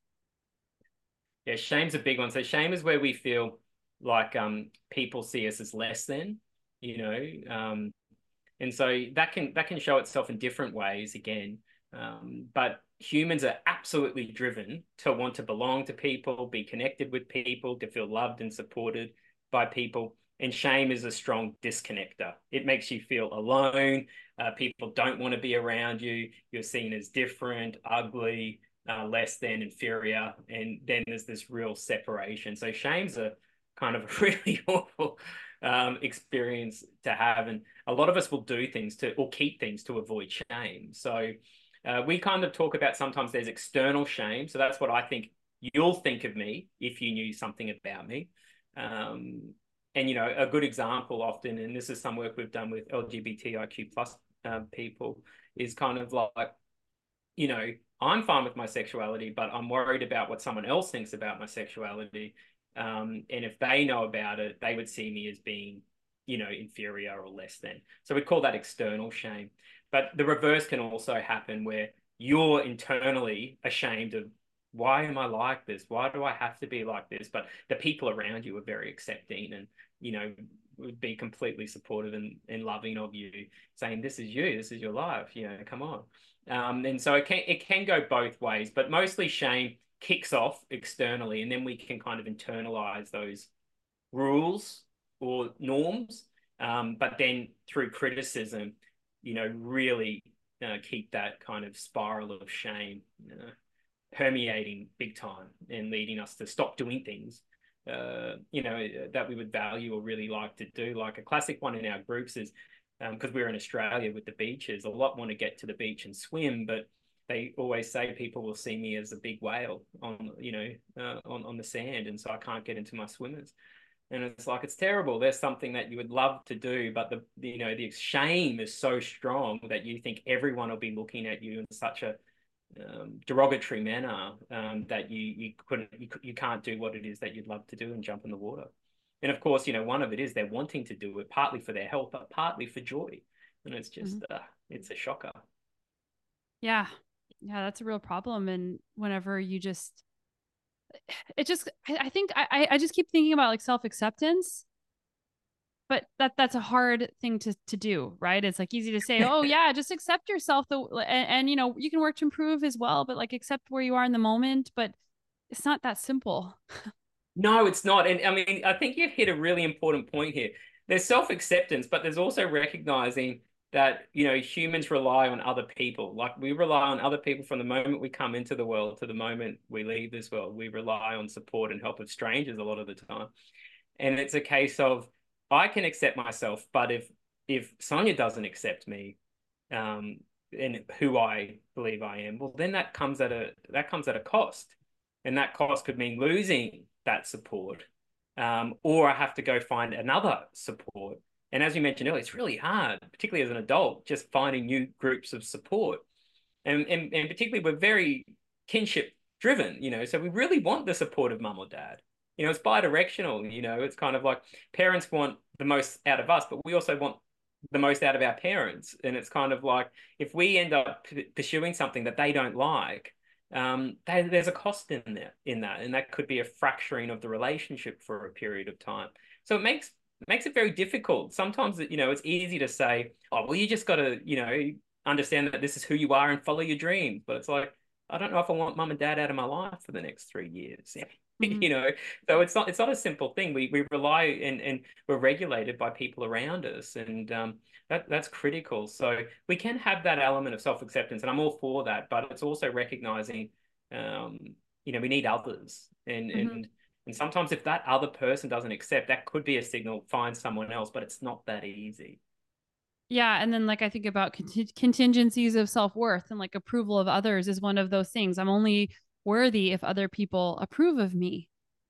Yeah, shame's a big one. So shame is where we feel like um people see us as less than, you know, um, and so that can that can show itself in different ways again. Um, but humans are absolutely driven to want to belong to people, be connected with people, to feel loved and supported by people. And shame is a strong disconnector. It makes you feel alone. Uh, people don't want to be around you. You're seen as different, ugly, uh, less than, inferior. And then there's this real separation. So shame's a kind of a really awful um, experience to have. And a lot of us will do things to, or keep things to avoid shame. So uh, we kind of talk about sometimes there's external shame. So that's what I think you'll think of me if you knew something about me. Um, and, you know, a good example often, and this is some work we've done with L G B T I Q plus uh, people, is kind of like, you know, I'm fine with my sexuality, but I'm worried about what someone else thinks about my sexuality. Um, and if they know about it, they would see me as being, you know, inferior or less than. So we call that external shame. But the reverse can also happen where you're internally ashamed of why am I like this? Why do I have to be like this? But the people around you are very accepting and, you know, would be completely supportive and, and loving of you, saying, this is you, this is your life, you know, come on. Um, and so it can it can go both ways, but mostly shame kicks off externally, and then we can kind of internalize those rules or norms. Um, but then through criticism, you know, really uh, keep that kind of spiral of shame uh, permeating big time and leading us to stop doing things, uh, you know, that we would value or really like to do. Like a classic one in our groups is because um, we're in Australia with the beaches, a lot want to get to the beach and swim, but they always say people will see me as a big whale on, you know, uh, on, on the sand. And so I can't get into my swimmers. And it's like, it's terrible. There's something that you would love to do, but the, you know, the shame is so strong that you think everyone will be looking at you in such a um, derogatory manner um, that you, you couldn't, you, you can't do what it is that you'd love to do and jump in the water. And of course, you know, one of it is they're wanting to do it partly for their health, but partly for joy. And it's just, mm-hmm. uh, it's a shocker. Yeah. Yeah. That's a real problem. And whenever you just, it just, I, I think I, I just keep thinking about like self-acceptance. but that that's a hard thing to to do, right? It's like easy to say, oh yeah, just accept yourself, the and, and you know you can work to improve as well, but like accept where you are in the moment. But it's not that simple. No, it's not. And I mean, I think you've hit a really important point here. There's self-acceptance, but there's also recognizing that, you know, humans rely on other people. Like we rely on other people from the moment we come into the world to the moment we leave this world. We rely on support and help of strangers a lot of the time. And it's a case of I can accept myself, but if if Sonia doesn't accept me, um, and who I believe I am, well, then that comes at a that comes at a cost, and that cost could mean losing that support, um, or I have to go find another support. And as you mentioned earlier, it's really hard, particularly as an adult, just finding new groups of support. And and, and particularly, we're very kinship driven, you know, so we really want the support of mum or dad. You know, it's bi-directional, you know, it's kind of like parents want the most out of us, but we also want the most out of our parents. And it's kind of like if we end up pursuing something that they don't like, um, they, there's a cost in there in that, and that could be a fracturing of the relationship for a period of time. So it makes makes it very difficult. Sometimes, you know, it's easy to say, oh, well, you just got to, you know, understand that this is who you are and follow your dreams. But it's like, I don't know if I want mum and dad out of my life for the next three years. Mm-hmm. You know, so it's not it's not a simple thing. We we rely and and we're regulated by people around us, and um, that that's critical. So we can have that element of self-acceptance, and I'm all for that. But it's also recognizing, um, you know, we need others, and Mm-hmm. and and sometimes if that other person doesn't accept, that could be a signal, find someone else. But it's not that easy. Yeah, and then like I think about cont- contingencies of self-worth, and like approval of others is one of those things. I'm only worthy if other people approve of me.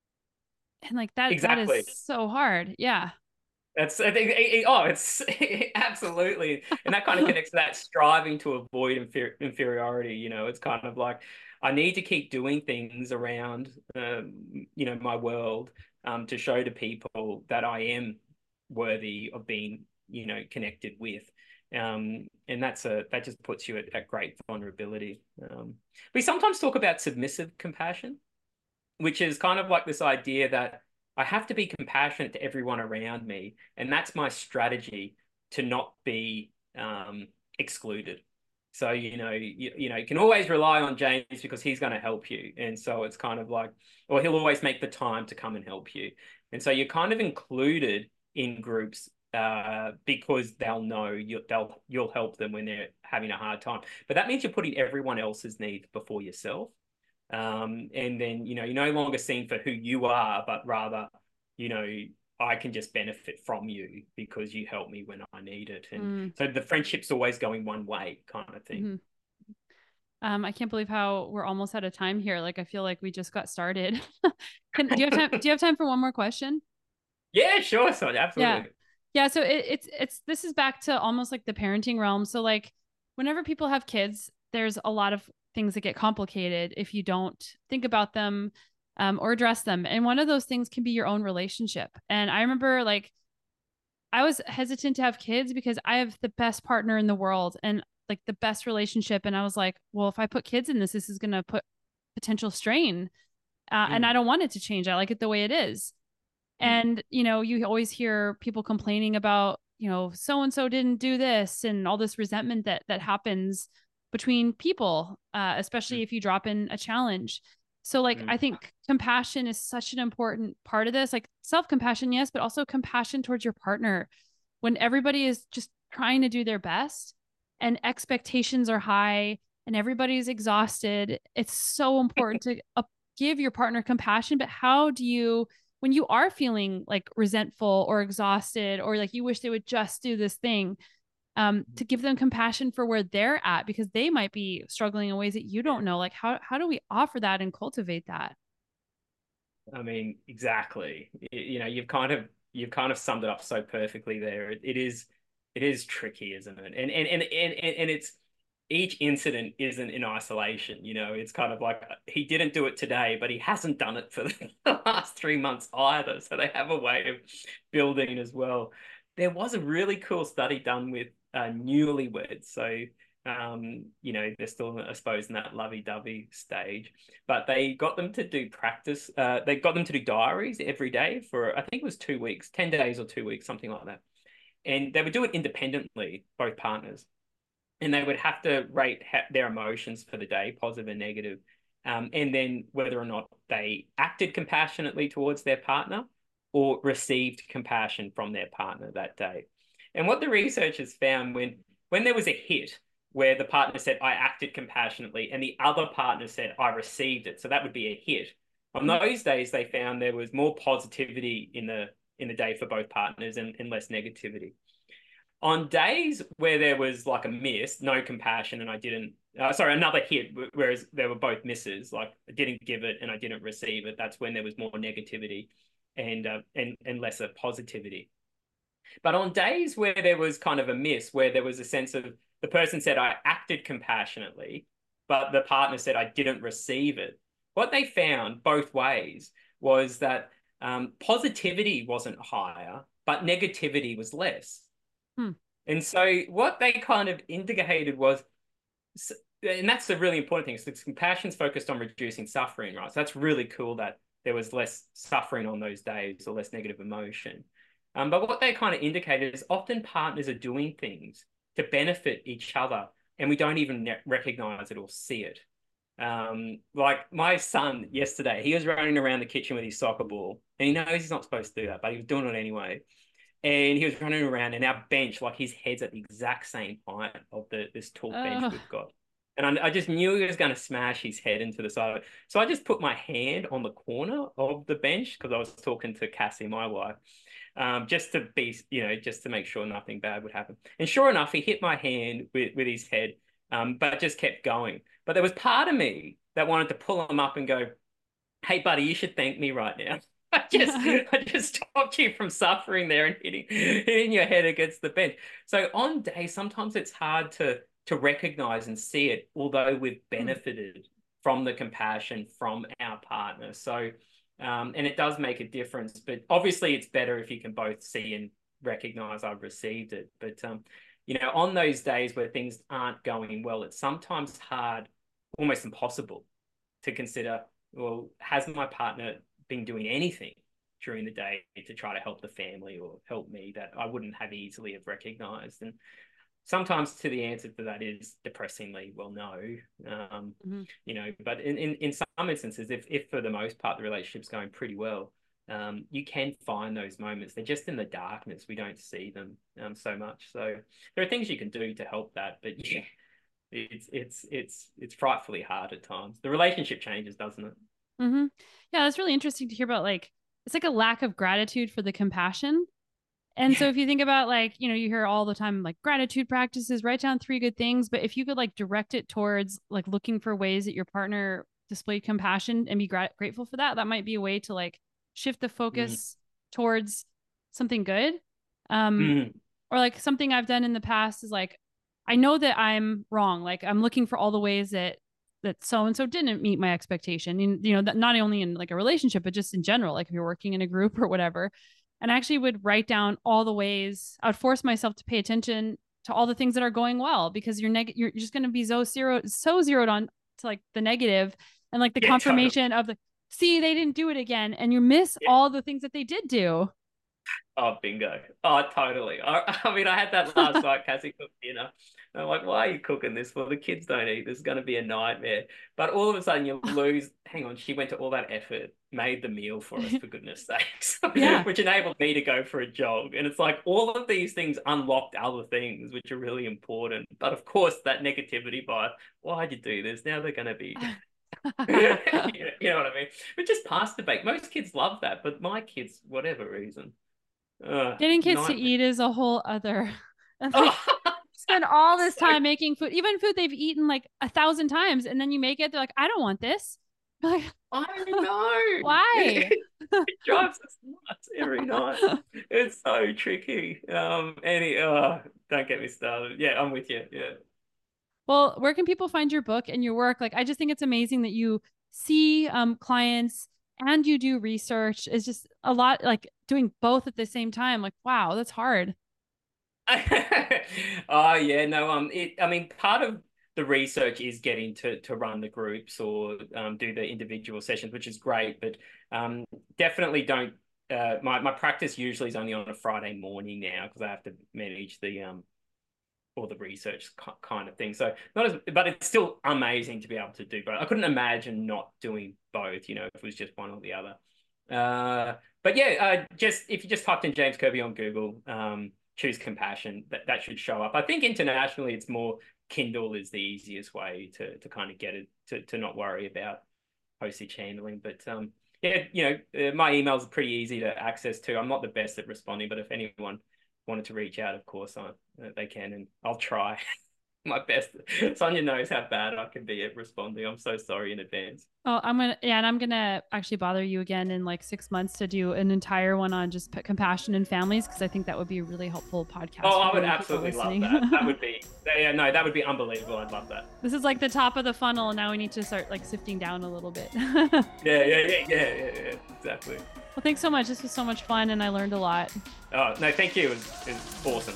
And like that that is Exactly. so hard. Yeah. That's I think it, it- oh, it's absolutely, and that kind of connects to that striving to avoid infer inferiority. You know, it's kind of like I need to keep doing things around, um, you know, my world, um, to show to people that I am worthy of being, you know, connected with. Um, and that's a that just puts you at, at great vulnerability. Um, we sometimes talk about submissive compassion, which is kind of like this idea that I have to be compassionate to everyone around me, and that's my strategy to not be um, excluded. So, you know, you, you know, you can always rely on James because he's going to help you. And so it's kind of like, or he'll always make the time to come and help you. And so you're kind of included in groups uh, because they'll know you, they'll you'll help them when they're having a hard time. But that means you're putting everyone else's needs before yourself. Um, and then, you know, you're no longer seen for who you are, but rather, you know, I can just benefit from you because you help me when I need it. And Mm. so the friendship's always going one way kind of thing. Mm-hmm. Um, I can't believe how we're almost out of time here. Like I feel like we just got started. Can do you have time? Do you have time for one more question? Yeah, sure. So Yeah. absolutely. Yeah. So it, it's it's this is back to almost like the parenting realm. So like whenever people have kids, there's a lot of things that get complicated if you don't think about them, um, or address them. And one of those things can be your own relationship. And I remember like I was hesitant to have kids because I have the best partner in the world and like the best relationship. And I was like, well, if I put kids in this, this is going to put potential strain. Uh, and I Mm, don't want it to change. I like it the way it is. mm, And, you know, you always hear people complaining about, you know, so and so didn't do this and all this resentment that that happens between people, uh, especially mm, if you drop in a challenge. So, like, mm, I think compassion is such an important part of this, like self compassion, yes, but also compassion towards your partner when everybody is just trying to do their best and expectations are high and everybody's exhausted. It's so important to uh, give your partner compassion. But how do you, when you are feeling like resentful or exhausted or like you wish they would just do this thing, um, to give them compassion for where they're at because they might be struggling in ways that you don't know. Like how how do we offer that and cultivate that? I mean, exactly. You know, you've kind of you've kind of summed it up so perfectly there. It, it is it is tricky, isn't it? And and and and and it's each incident isn't in isolation. You know, it's kind of like he didn't do it today, but he hasn't done it for the last three months either. So they have a way of building as well. There was a really cool study done with uh, newlyweds. So Um, you know, they're still, I suppose, in that lovey-dovey stage. But they got them to do practice. Uh, they got them to do diaries every day for, I think it was two weeks, ten days or two weeks, something like that. And they would do it independently, both partners. And they would have to rate ha their emotions for the day, positive and negative, um, and then whether or not they acted compassionately towards their partner or received compassion from their partner that day. And what the researchers found, when when there was a hit where the partner said, I acted compassionately, and the other partner said, I received it, so that would be a hit. On those days, they found there was more positivity in the in the day for both partners, and, and less negativity. On days where there was like a miss, no compassion, and I didn't, uh, sorry, another hit, whereas they were both misses, like I didn't give it and I didn't receive it, that's when there was more negativity and uh, and and lesser positivity. But on days where there was kind of a miss, where there was a sense of the person said, I acted compassionately, but the partner said, I didn't receive it, what they found both ways was that um, positivity wasn't higher, but negativity was less. Hmm. And so what they kind of indicated was, and that's the really important thing, so compassion's focused on reducing suffering, right? So that's really cool that there was less suffering on those days, or less negative emotion. Um, but what they kind of indicated is often partners are doing things to benefit each other, and we don't even recognize it or see it. Um, like my son yesterday, he was running around the kitchen with his soccer ball, and he knows he's not supposed to do that, but he was doing it anyway. And he was running around, and our bench, like his head's at the exact same height of the this tall Oh. bench we've got. And I, I just knew he was going to smash his head into the side of it. So I just put my hand on the corner of the bench, because I was talking to Cassie, my wife, um, just to be, you know, just to make sure nothing bad would happen. And sure enough, he hit my hand with, with his head, um, but just kept going. But there was part of me that wanted to pull him up and go, hey, buddy, you should thank me right now. I just, I just stopped you from suffering there and hitting, hitting your head against the bench. So on days, sometimes it's hard to to recognize and see it, although we've benefited from the compassion from our partner. So, um, and it does make a difference. But obviously, it's better if you can both see and recognize I've received it. But um, you know, on those days where things aren't going well, it's sometimes hard, almost impossible, to consider, well, has my partner been doing anything during the day to try to help the family or help me that I wouldn't have easily have recognized? And sometimes to the answer to that is depressingly, well, no. Um, mm-hmm. You know, but in, in, in some instances, if, if for the most part the relationship's going pretty well, um, you can find those moments. They're just in the darkness. We don't see them um, so much. So there are things you can do to help that. But yeah, it's it's it's it's frightfully hard at times. The relationship changes, doesn't it? Mm-hmm. Yeah, that's really interesting to hear about. Like, it's like a lack of gratitude for the compassion. And yeah. So if you think about, like, you know, you hear all the time, like, gratitude practices, write down three good things. But if you could like direct it towards like looking for ways that your partner displayed compassion and be gra- grateful for that, that might be a way to like shift the focus mm. towards something good. Um, mm. Or like something I've done in the past is like, I know that I'm wrong. Like, I'm looking for all the ways that that so-and-so didn't meet my expectation. And, you know, that not only in like a relationship, but just in general, like if you're working in a group or whatever. And I actually would write down all the ways. I would force myself to pay attention to all the things that are going well, because you're neg- you're just going to be so zero, so zeroed on to like the negative and like the yeah, confirmation totally. Of the, see, they didn't do it again. And you miss yeah. all the things that they did do. Oh, bingo. Oh, totally. I, I mean, I had that last night. Cassie cooked dinner. I'm like, why are you cooking this? Well, the kids don't eat. This is going to be a nightmare. But all of a sudden you lose, hang on, she went to all that effort, made the meal for us, for goodness sakes, yeah. which enabled me to go for a jog. And it's like all of these things unlocked other things, which are really important. But of course, that negativity by, why'd you do this? Now they're going to be... you know what I mean? But just pass the bake. Most kids love that, but my kids, whatever reason. Uh, Getting kids nightmare. To eat is a whole other... Like, spend all this time making food, even food they've eaten like a thousand times, and then you make it, they're like, I don't want this. Like, I know. Why? It drives us nuts every night. It's so tricky. Um, any, uh, don't get me started. Yeah, I'm with you. Yeah. Well, where can people find your book and your work? Like, I just think it's amazing that you see um, clients and you do research. It's just a lot, like doing both at the same time. Like, wow, that's hard. Oh yeah, no, um, it. I mean, part of the research is getting to to run the groups or um, do the individual sessions, which is great. But um, definitely don't. Uh, my my practice usually is only on a Friday morning now because I have to manage the um all the research kind of thing. So not as, but it's still amazing to be able to do both. I couldn't imagine not doing both. You know, if it was just one or the other. Uh, but yeah, uh, just if you just typed in James Kirby on Google, um, choose compassion, that that should show up. I think internationally, it's more Kindle is the easiest way to to kind of get it to to not worry about postage handling. But um, yeah, you know, uh, my emails are pretty easy to access too. I'm not the best at responding, but if anyone wanted to reach out, of course, I, uh, they can, and I'll try my best. Sonia knows how bad I can be at responding. I'm so sorry in advance. Oh, I'm gonna yeah, and I'm gonna actually bother you again in like six months to do an entire one on just p- compassion in families because I think that would be a really helpful podcast. Oh, for I would many people absolutely love listening. that. That would be yeah, no, that would be unbelievable. I'd love that. This is like the top of the funnel, and now we need to start like sifting down a little bit. Yeah, yeah, yeah, yeah, yeah, yeah, exactly. Well, thanks so much. This was so much fun, and I learned a lot. Oh no, thank you. It was, it was awesome.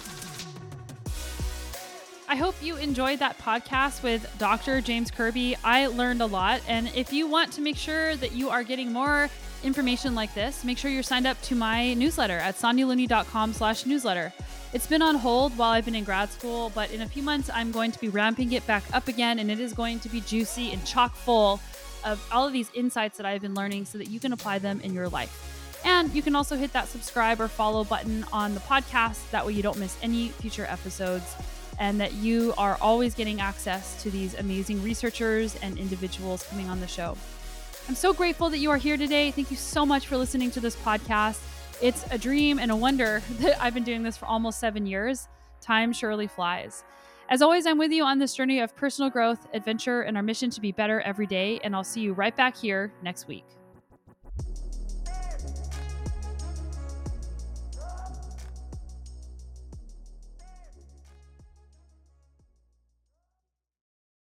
I hope you enjoyed that podcast with Doctor James Kirby. I learned a lot. And if you want to make sure that you are getting more information like this, make sure you're signed up to my newsletter at sonialooney.com slash newsletter. It's been on hold while I've been in grad school, but in a few months, I'm going to be ramping it back up again, and it is going to be juicy and chock full of all of these insights that I've been learning so that you can apply them in your life. And you can also hit that subscribe or follow button on the podcast. That way you don't miss any future episodes, and that you are always getting access to these amazing researchers and individuals coming on the show. I'm so grateful that you are here today. Thank you so much for listening to this podcast. It's a dream and a wonder that I've been doing this for almost seven years. Time surely flies. As always, I'm with you on this journey of personal growth, adventure, and our mission to be better every day. And I'll see you right back here next week.